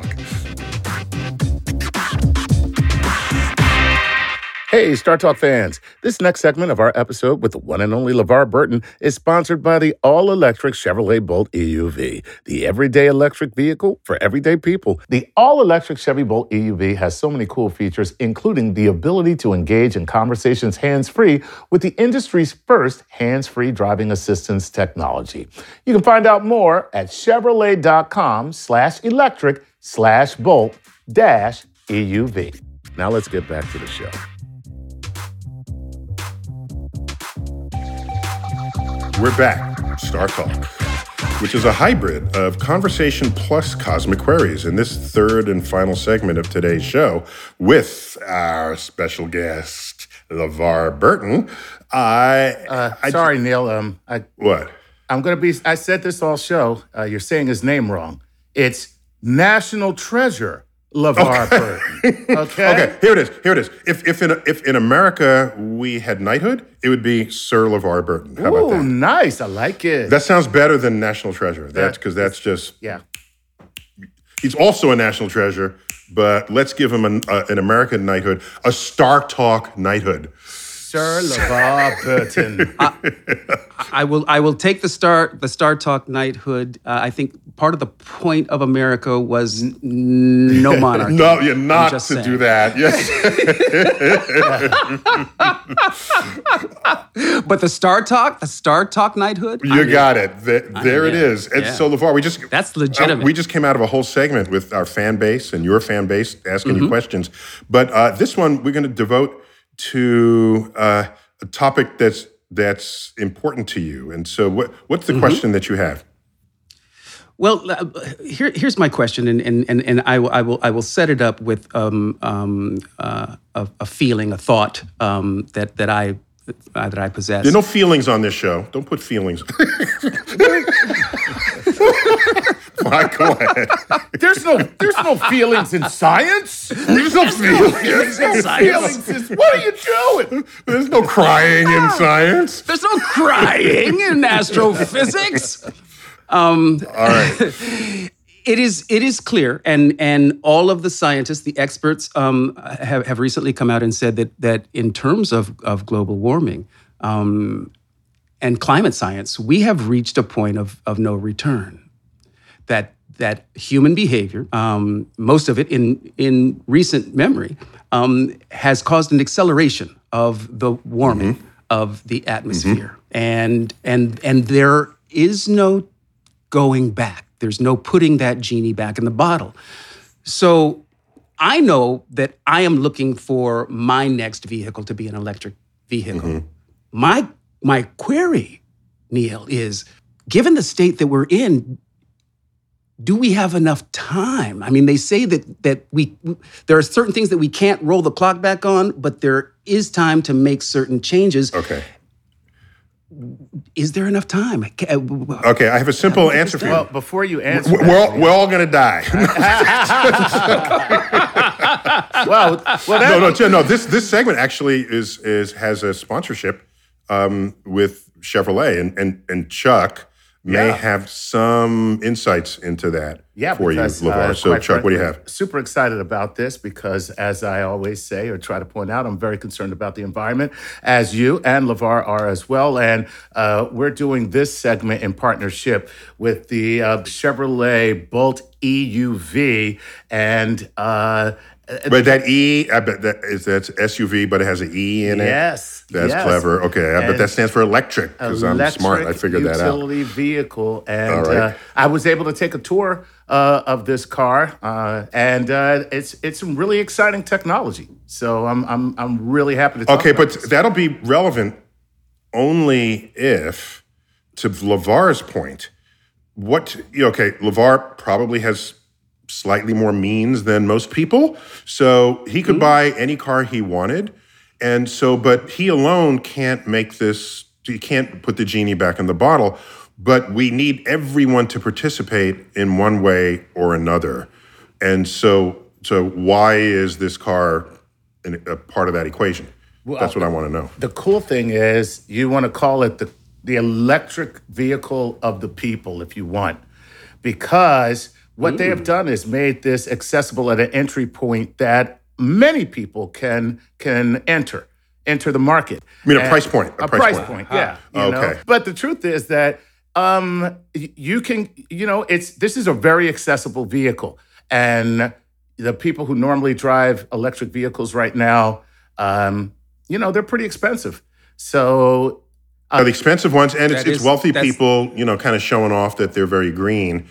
Hey, Star Talk fans. This next segment of our episode with the one and only LeVar Burton is sponsored by the all-electric Chevrolet Bolt E U V, the everyday electric vehicle for everyday people. The all-electric Chevy Bolt E U V has so many cool features, including the ability to engage in conversations hands-free with the industry's first hands-free driving assistance technology. You can find out more at Chevrolet.com slash electric slash Bolt dash E U V. Now let's get back to the show. We're back, Star Talk, which is a hybrid of conversation plus cosmic queries in this third and final segment of today's show with our special guest, LeVar Burton. I, Uh, I sorry, Neil. Um, I, What? I'm going to be, I said this all show. Uh, you're saying his name wrong. It's National Treasure LeVar Burton. Okay? Okay, here it is. Here it is. If if in if in America we had knighthood, it would be Sir LeVar Burton. How Ooh, about that? nice. I like it. That sounds better than National Treasure. That's because that's just yeah. he's also a national treasure. But let's give him an, uh, an American knighthood, a Star Talk knighthood. Sir LeVar Burton. I will I will take the Star the Star Talk knighthood. Uh, I think part of the point of America was n- no monarchy. No, you're not to just saying. do that. Yes. But the Star Talk, the Star Talk knighthood. I You mean, got it. Th- there it in. is. And Yeah. so, LeVar, we just That's legitimate. uh, we just came out of a whole segment with our fan base and your fan base asking Mm-hmm. you questions. But uh, this one we're going to devote to uh, a topic that's that's important to you. And so, what what's the Mm-hmm. question that you have? Well, uh, here, here's my question, and and and, and I, will, I will I will set it up with um, um, uh, a, a feeling, a thought um, that that I uh, that I possess. There are no feelings on this show. Don't put feelings. Mike, go ahead. There's no there's no feelings in science. There's no feelings. There's no feelings. in- What are you doing? There's no crying in science. There's no crying in astrophysics. Um, All right. It is it is clear, and and all of the scientists, the experts, um, have have recently come out and said that that in terms of of global warming um, and climate science, we have reached a point of of no return. That that human behavior, um, most of it in in recent memory, um, has caused an acceleration of the warming Mm-hmm. of the atmosphere, and and and there is no going back. There's no putting that genie back in the bottle. So I know that I am looking for my next vehicle to be an electric vehicle. Mm-hmm. My my query, Neil, is given the state that we're in, do we have enough time? I mean, they say that that we there are certain things that we can't roll the clock back on, but there is time to make certain changes. Okay. Is there enough time? Okay, I have a simple answer for you. Well, before you answer, We're, we're all, we're all going to die. well, well, that, no, no, Jen, no. This this segment actually is is has a sponsorship um, with Chevrolet, and and and Chuck may Yeah. have some insights into that Yeah, for because, you, LeVar. uh, so, quite Chuck, what do you frankly, have? Super excited about this because, as I always say or try to point out, I'm very concerned about the environment, as you and LeVar are as well. And uh, we're doing this segment in partnership with the uh, Chevrolet Bolt E U V, and uh, But that E, I bet that is that's S U V, but it has an E in it. yes, That's yes. clever. Okay, I bet And that stands for electric because I'm smart. I figured that out. Utility vehicle, and All right. uh, I was able to take a tour uh, of this car, uh, and uh, it's it's some really exciting technology. So I'm I'm I'm really happy to talk Okay, about but this. that'll be relevant only if, to LeVar's point, what, okay, LeVar probably has slightly more means than most people. So he could mm-hmm. buy any car he wanted. And so, but he alone can't make this, he can't put the genie back in the bottle. But we need everyone to participate in one way or another. And so, so why is this car a part of that equation? Well, That's what I want to know. The cool thing is you want to call it the, the electric vehicle of the people if you want. Because what mm. they have done is made this accessible at an entry point that many people can can enter, enter the market. I mean, a and price point. A, a price, price point, point yeah. Ah, you okay. know? But the truth is that um, you can, you know, it's this is a very accessible vehicle. And the people who normally drive electric vehicles right now, um, you know, they're pretty expensive. So uh, the expensive ones, and it's, is, it's wealthy people, you know, kind of showing off that they're very green.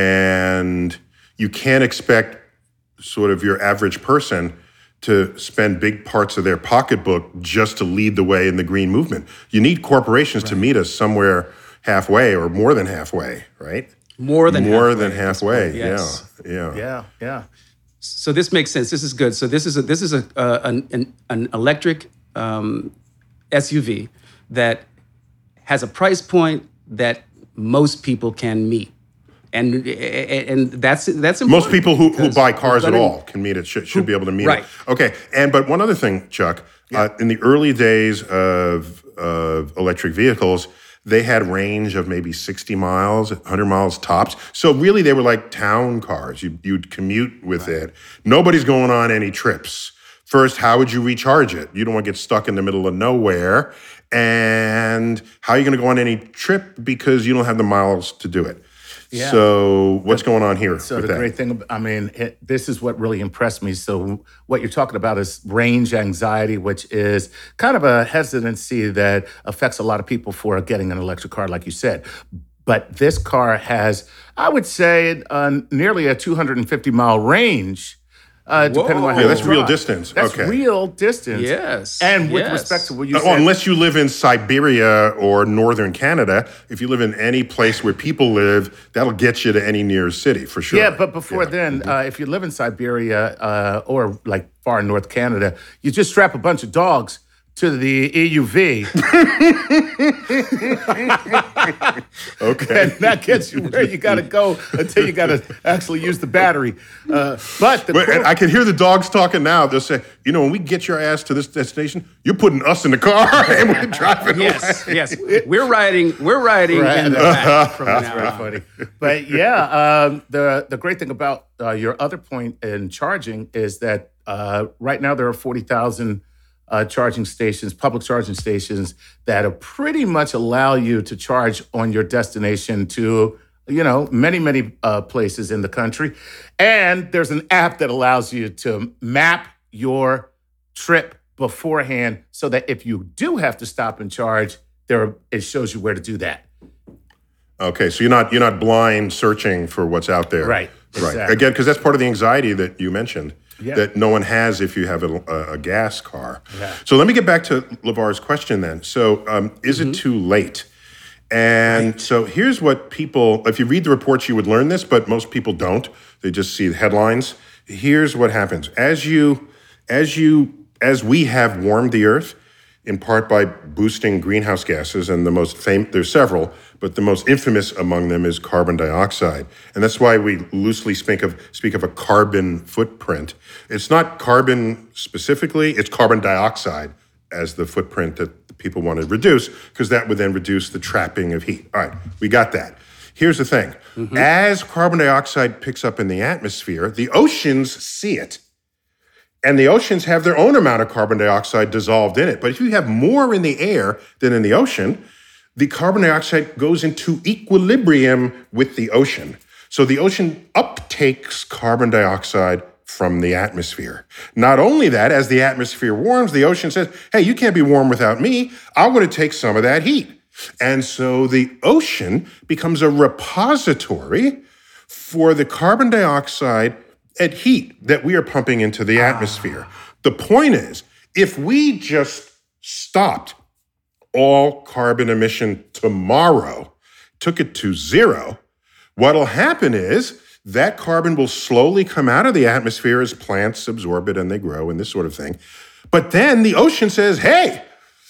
And you can't expect sort of your average person to spend big parts of their pocketbook just to lead the way in the green movement. You need corporations right. to meet us somewhere halfway or more than halfway, right? More than more halfway than halfway. Point, yes. Yeah, yeah, yeah, yeah. So this makes sense. This is good. So this is a, this is a uh, an, an an electric um, S U V that has a price point that most people can meet, and and that's that's important. Most people who, who buy cars at all can meet it. Should, should who, be able to meet right. it. Okay. And but one other thing, Chuck, yeah. uh, in the early days of of electric vehicles, they had range of maybe sixty miles, one hundred miles tops. So really, they were like town cars. You, you'd commute with right. it. Nobody's going on any trips. First, how would you recharge it? You don't want to get stuck in the middle of nowhere. And how are you going to go on any trip because you don't have the miles to do it? Yeah. So what's going on here? So with the that? great thing, I mean, it, this is what really impressed me. So what you're talking about is range anxiety, which is kind of a hesitancy that affects a lot of people for getting an electric car, like you said. But this car has, I would say, uh, nearly a two hundred fifty mile range. Uh, depending on how yeah, that's you drive. real distance. That's okay. real distance. Yes. And with yes. respect to what you uh, said. well, unless you live in Siberia or northern Canada, if you live in any place where people live, that'll get you to any nearest city for sure. Yeah, but before yeah. then, uh, if you live in Siberia uh, or like far north Canada, you just strap a bunch of dogs to the E U V. Okay. And that gets you where you got to go until you got to actually use the battery. Uh, but the Wait, cool- and I can hear the dogs talking now. They'll say, you know, when we get your ass to this destination, you're putting us in the car and we're driving Yes, away. yes. We're riding, we're riding Right. in the back from That's now very on. funny. But yeah, um, the the great thing about uh, your other point in charging is that uh, right now there are forty thousand uh, charging stations, public charging stations that are pretty much allow you to charge on your destination to, you know, many, many uh, places in the country. And there's an app that allows you to map your trip beforehand so that if you do have to stop and charge, there it shows you where to do that. Okay, so you're not you're not blind searching for what's out there, Right? Right. Exactly. Again, because that's part of the anxiety that you mentioned Yeah. that no one has if you have a, a, a gas car. Yeah. So let me get back to LeVar's question then. So um, is Mm-hmm. it too late? And right. so here's what people, if you read the reports, you would learn this, but most people don't. They just see the headlines. Here's what happens. As you, as you, as we have warmed the earth, in part by boosting greenhouse gases, and the most famous, there's several, but the most infamous among them is carbon dioxide. And that's why we loosely speak of speak of a carbon footprint. It's not carbon specifically, it's carbon dioxide as the footprint that people want to reduce, because that would then reduce the trapping of heat. All right, we got that. Here's the thing. Mm-hmm. As carbon dioxide picks up in the atmosphere, the oceans see it. And the oceans have their own amount of carbon dioxide dissolved in it. But if you have more in the air than in the ocean, the carbon dioxide goes into equilibrium with the ocean. So the ocean uptakes carbon dioxide from the atmosphere. Not only that, as the atmosphere warms, the ocean says, hey, you can't be warm without me. I'm going to take some of that heat. And so the ocean becomes a repository for the carbon dioxide and heat that we are pumping into the atmosphere. Ah. The point is, if we just stopped all carbon emission tomorrow, took it to zero, what'll happen is that carbon will slowly come out of the atmosphere as plants absorb it and they grow and this sort of thing. But then the ocean says, hey,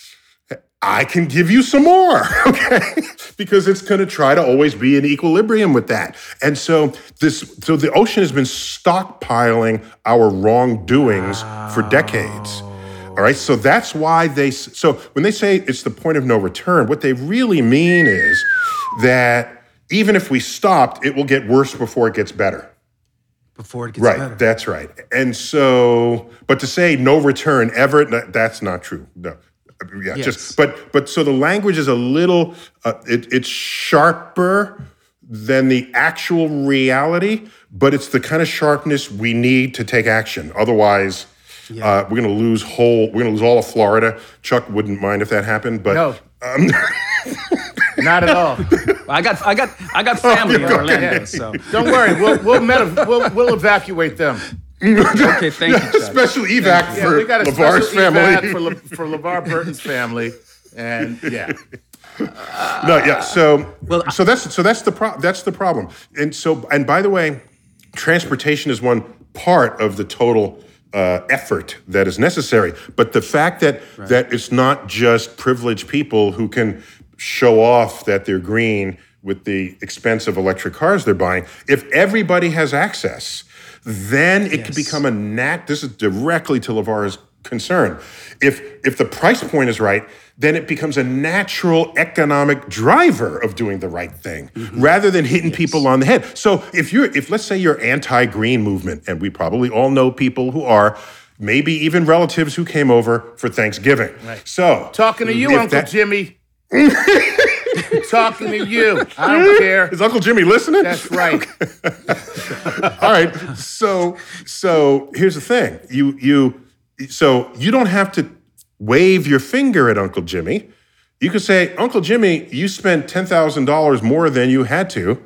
I can give you some more, okay? Because it's going to try to always be in equilibrium with that. And so this, so the ocean has been stockpiling our wrongdoings wow. for decades. All right, so that's why they, so when they say it's the point of no return, what they really mean is that even if we stopped, it will get worse before it gets better. Before it gets right, better. Right, that's right. And so, but to say no return ever, that's not true, no. Yeah, yes. just but but so the language is a little uh, it, it's sharper than the actual reality, but it's the kind of sharpness we need to take action. Otherwise, yeah. uh, we're going to lose whole. We're going to lose all of Florida. Chuck wouldn't mind if that happened, but no, um, not at all. I got I got I got family in Orlando, so don't worry. We'll we'll, meta, we'll we'll evacuate them. Okay, thank yeah, you, Chuck. Special evac yeah, for we got a LeVar's special family. Evac for, Le, for LeVar Burton's family, and yeah. Uh, no, yeah. So, well, so that's so that's the pro- that's the problem. And so, and by the way, transportation is one part of the total uh, effort that is necessary. But the fact that right. that it's not just privileged people who can show off that they're green with the expensive electric cars they're buying. If everybody has access, then it yes. could become a nat. This is directly to LeVar's concern. If if the price point is right, then it becomes a natural economic driver of doing the right thing, mm-hmm. rather than hitting yes. people on the head. So if you're, if let's say you're anti-green movement, and we probably all know people who are, maybe even relatives who came over for Thanksgiving. Right. So talking to you, Uncle that, Jimmy. Talking to you. I don't care. Is Uncle Jimmy listening? That's right. All right. So, so here's the thing. You, you, so you don't have to wave your finger at Uncle Jimmy. You could say, Uncle Jimmy, you spent ten thousand dollars more than you had to,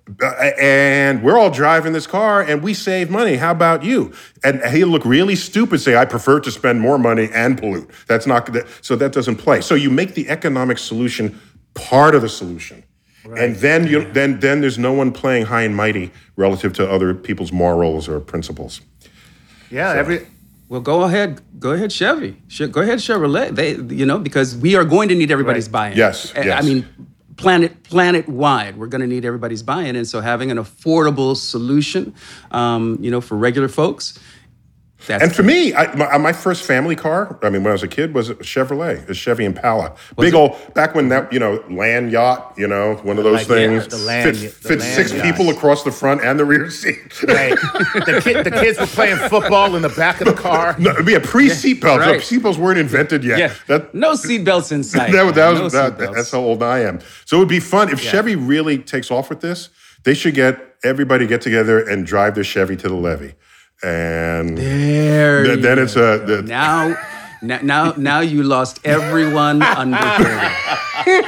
and we're all driving this car, and we save money. How about you? And he'll look really stupid, say, I prefer to spend more money and pollute. That's not, so that doesn't play. So you make the economic solution part of the solution. Right. And then you then then there's no one playing high and mighty relative to other people's morals or principles. Yeah, so. every Well, go ahead, go ahead, Chevy. Go ahead, Chevrolet. They, you know, because we are going to need everybody's right. buy-in. Yes, yes. I mean, planet planet wide, we're going to need everybody's buy-in, and so having an affordable solution, um, you know, for regular folks. That's and for me, I, my, my first family car, I mean, when I was a kid, was a Chevrolet, a Chevy Impala. Was Big it? old, back when that, you know, land yacht, you know, one of those like, things. Yeah, the land, fit the fit land six yacht. people across the front and the rear seat. Right. the, kid, the kids were playing football in the back of the car. No, it'd be a pre-seatbelt. Yeah, right. Seatbelts weren't invented yet. Yeah. That, no seatbelts in sight. that, that was, no that, that's how old I am. So it would be fun. If yeah. Chevy really takes off with this, they should get everybody get together and drive their Chevy to the levee. And there th- then it's a the, now, now, now you lost everyone under thirty.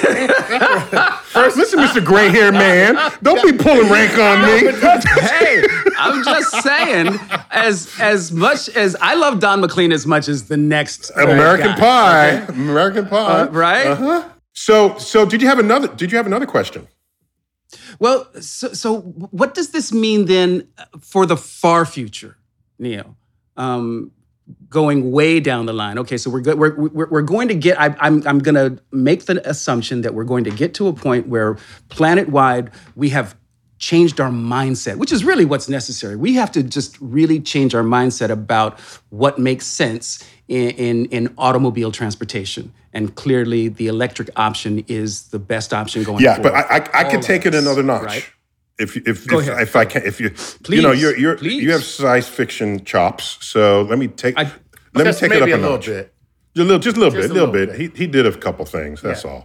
First, listen, Mister Gray Hair Man, don't be pulling rank on me. Hey, I'm just saying, as as much as I love Don McLean as much as the next American guy, Pie, okay? American Pie, uh, right? Uh-huh. So, so did you have another? Did you have another question? Well, so, so what does this mean then for the far future, Neil? Um, going way down the line. Okay, so we're go- we're, we're we're going to get. I, I'm I'm going to make the assumption that we're going to get to a point where planet-wide we have changed our mindset, which is really what's necessary. We have to just really change our mindset about what makes sense in, in, in automobile transportation. And clearly, the electric option is the best option going yeah, forward. Yeah, but I, I, I can take it another notch. Right? If if Go if, ahead. if I can, if you please, you know you're you're please. you have science fiction chops, so let me take I, let me take it up maybe a, a little notch. bit. Just a little, just a little Just bit, a a little little bit. bit. He he did a couple things. That's Yeah. all.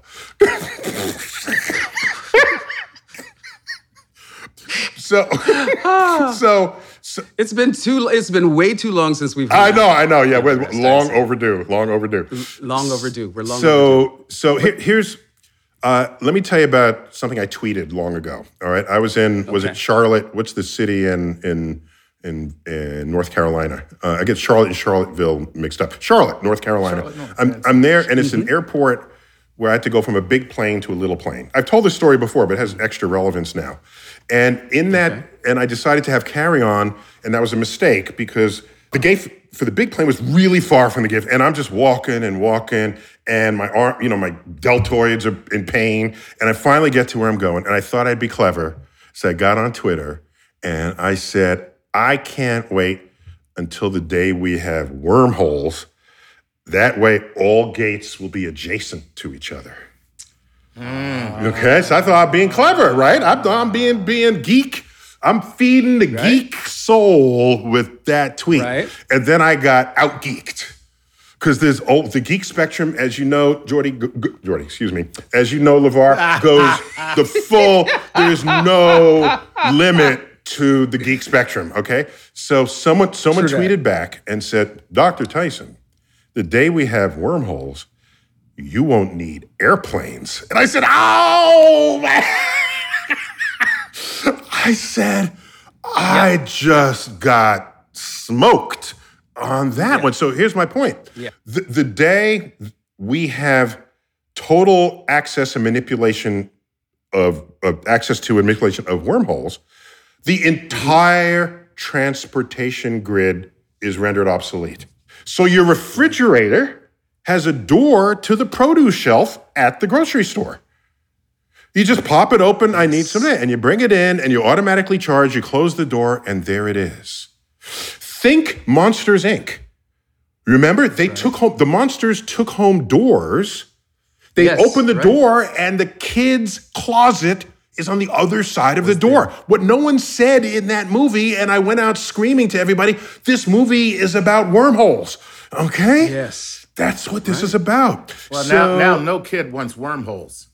so, so so it's been too. It's been way too long since we've. I know, I know. Yeah, we're long overdue. Long overdue. Long overdue. We're long so, overdue. So here, here's. Uh, let me tell you about something I tweeted long ago. All right, I was in. Was Okay. it Charlotte? What's the city in in in, in North Carolina. Uh, I get Charlotte and Charlottesville mixed up. Charlotte, North Carolina. Charlotte, North, I'm, yes. I'm there, and it's an airport where I had to go from a big plane to a little plane. I've told this story before, but it has extra relevance now. And in that, okay. and I decided to have carry-on, and that was a mistake because the gate for the big plane was really far from the gate, and I'm just walking and walking, and my arm, you know, my deltoids are in pain, and I finally get to where I'm going, and I thought I'd be clever, so I got on Twitter, and I said, I can't wait until the day we have wormholes. That way, all gates will be adjacent to each other. Mm. Okay, so I thought I'm being clever, right? I'm, I'm being being geek. I'm feeding the right. geek soul with that tweet. Right. And then I got out-geeked. Because there's oh, the geek spectrum, as you know, Jordy, g- g- Jordy, excuse me, as you know, LeVar, goes the full, there's no limit to the geek spectrum, okay? So someone someone True tweeted that. back and said, Doctor Tyson, the day we have wormholes, you won't need airplanes. And I said, oh, man. I said, I yep. just got smoked on that yeah. one. So here's my point. Yeah. The, the day we have total access and manipulation of, of access to and manipulation of wormholes, the entire transportation grid is rendered obsolete. So your refrigerator has a door to the produce shelf at the grocery store. You just pop it open, I need some of it, and you bring it in, and you automatically charge, you close the door, and there it is. Think Monsters, Incorporated. Remember, they right. took home, the monsters took home doors. They yes, opened the right. door, and the kid's closet is on the other side of the door. There. What no one said in that movie, and I went out screaming to everybody, this movie is about wormholes, okay? Yes. That's what this right. is about. Well, so, now, now no kid wants wormholes.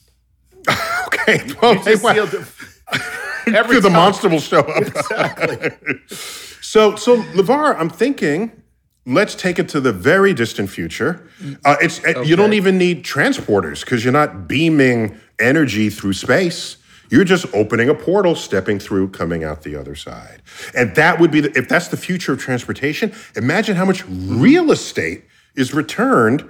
Okay, well, you just well, the, every the time. monster will show up. Exactly. so, so LeVar, I'm thinking, let's take it to the very distant future. Uh, it's okay. You don't even need transporters because you're not beaming energy through space. You're just opening a portal, stepping through, coming out the other side. And that would be, the, if that's the future of transportation, imagine how much real estate is returned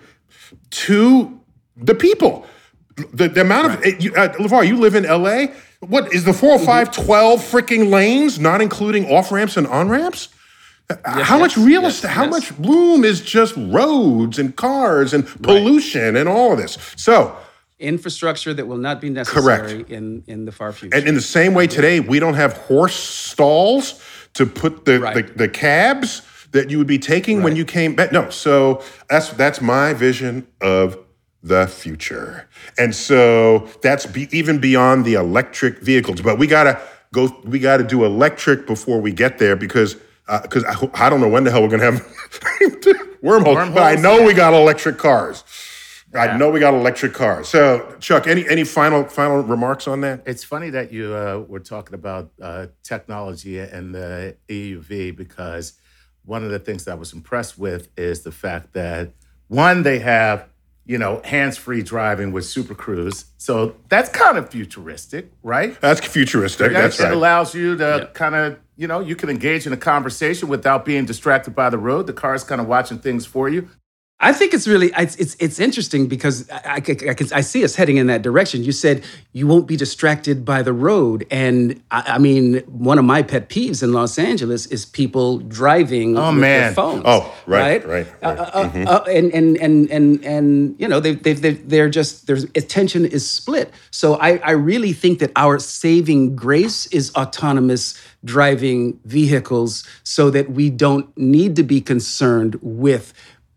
to the people. The, the amount right. of, you, uh, LeVar, you live in L A? What, is the four oh five twelve freaking lanes, not including off-ramps and on-ramps? Yes, how yes, much real estate, yes, how yes. much room is just roads and cars and pollution right. and all of this? So, infrastructure that will not be necessary correct. in, in the far future. And in the same way today, we don't have horse stalls to put the, right. the, the cabs that you would be taking right. when you came back. No, so that's that's my vision of the future. And so that's be, even beyond the electric vehicles. But we gotta go, we gotta do electric before we get there because because uh, I, I don't know when the hell we're gonna have wormholes, wormholes, but I know yeah. we got electric cars. Yeah. I know we got electric cars. So, Chuck, any any final final remarks on that? It's funny that you uh, were talking about uh, technology and the E U V because one of the things that I was impressed with is the fact that, one, they have, you know, hands-free driving with Super Cruise. So that's kind of futuristic, right? That's futuristic, that's, that's right. It allows you to yeah. kind of, you know, you can engage in a conversation without being distracted by the road. The car's kind of watching things for you. I think it's really it's it's, it's interesting because I, I, I, can, I see us heading in that direction. You said you won't be distracted by the road, and I, I mean, one of my pet peeves in Los Angeles is people driving oh, with man. their phones. Oh, right, right, right. Uh, uh, mm-hmm. uh, and, and and and and you know, they they they they're just their attention is split. So I I really think that our saving grace is autonomous driving vehicles, so that we don't need to be concerned with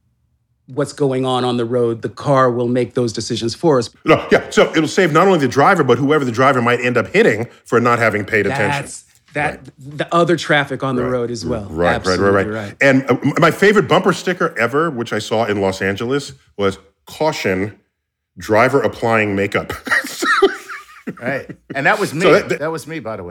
what's going on on the road. The car will make those decisions for us. No, yeah, so it'll save not only the driver, but whoever the driver might end up hitting for not having paid attention. That's that right. the other traffic on the right. road as well. Right, Absolutely right, right, right, right. And uh, my favorite bumper sticker ever, which I saw in Los Angeles, was "Caution, driver applying makeup." Right, and that was me. So that, that, that was me, by the way.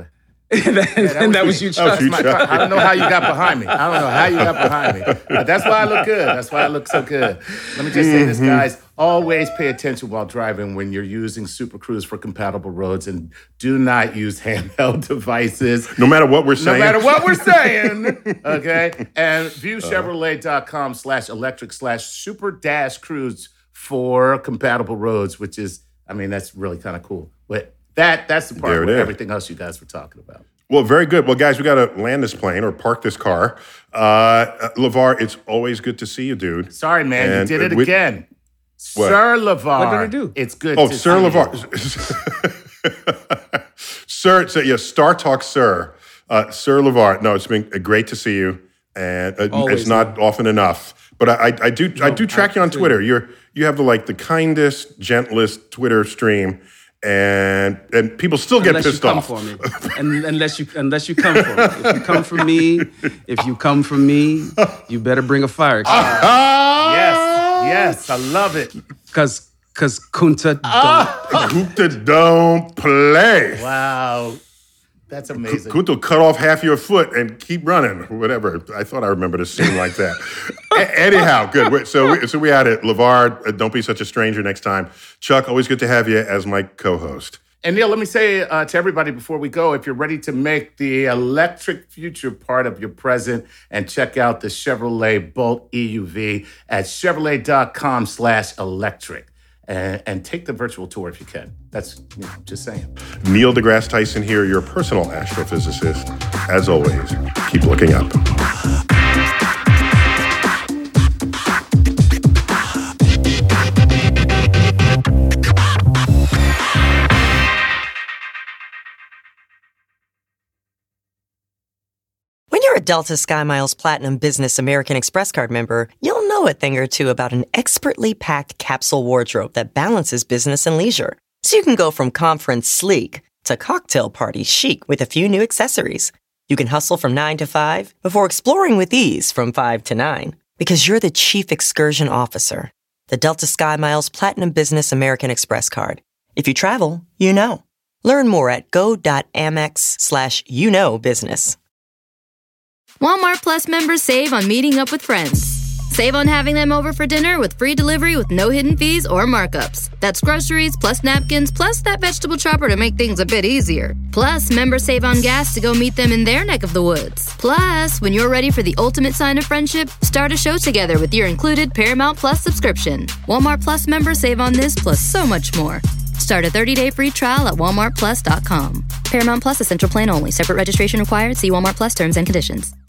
and that, Yeah, that and that was was me. you, That was Chuck. you, My Chuck. car- I don't know how you got behind me. I don't know how you got behind me. But that's why I look good. That's why I look so good. Let me just say this, guys. Always pay attention while driving when you're using Super Cruise for compatible roads, and do not use handheld devices. No matter what we're No saying. matter what we're saying, okay? And view Chevrolet.com slash electric slash super dash cruise for compatible roads, which is, I mean, that's really kind of cool. But that that's the part There it where is. everything else you guys were talking about. Well, very good. Well, guys, we got to land this plane or park this car. Uh, uh, LeVar, it's always good to see you, dude. Sorry, man, And, you did uh, it we- again. What? Sir LeVar. What did I do? It's good Oh, to Sir see LeVar. Sir, so, yeah, Star Talk, Sir. Uh, Sir LeVar. No, it's been uh, great to see you. And uh, Always, it's not often enough. But I, I, I do I do track you on absolutely. Twitter. You're you have the like the kindest, gentlest Twitter stream. And and people still get Unless you pissed come off. for me, and unless you unless you come for me, if you come for me, if you come for me, you better bring a fire extinguisher. Yes, yes, I love it. Cause cause Kunta don't. Kunta don't play. Wow. That's amazing. Kunta cut off half your foot and keep running, or whatever. I thought I remembered a scene like that. A- anyhow, good. We- So we, so we had it. LeVar, uh, don't be such a stranger next time. Chuck, always good to have you as my co-host. And Neil, let me say uh, to everybody before we go, if you're ready to make the electric future part of your present, and check out the Chevrolet Bolt E U V at Chevrolet.com slash electric. And, and take the virtual tour if you can. That's, you know, just saying. Neil deGrasse Tyson here, your personal astrophysicist. As always, keep looking up. When you're a Delta SkyMiles Platinum Business American Express card member, you'll know a thing or two about an expertly packed capsule wardrobe that balances business and leisure. So you can go from conference sleek to cocktail party chic with a few new accessories. You can hustle from nine to five before exploring with ease from five to nine. Because you're the chief excursion officer. The Delta SkyMiles Platinum Business American Express card. If you travel, you know. Learn more at go.amex slash you know business. Walmart Plus members save on meeting up with friends. Save on having them over for dinner with free delivery with no hidden fees or markups. That's groceries, plus napkins, plus that vegetable chopper to make things a bit easier. Plus, members save on gas to go meet them in their neck of the woods. Plus, when you're ready for the ultimate sign of friendship, start a show together with your included Paramount Plus subscription. Walmart Plus members save on this plus so much more. Start a thirty-day free trial at walmart plus dot com. Paramount Plus Essential Plan only. Separate registration required. See Walmart Plus terms and conditions.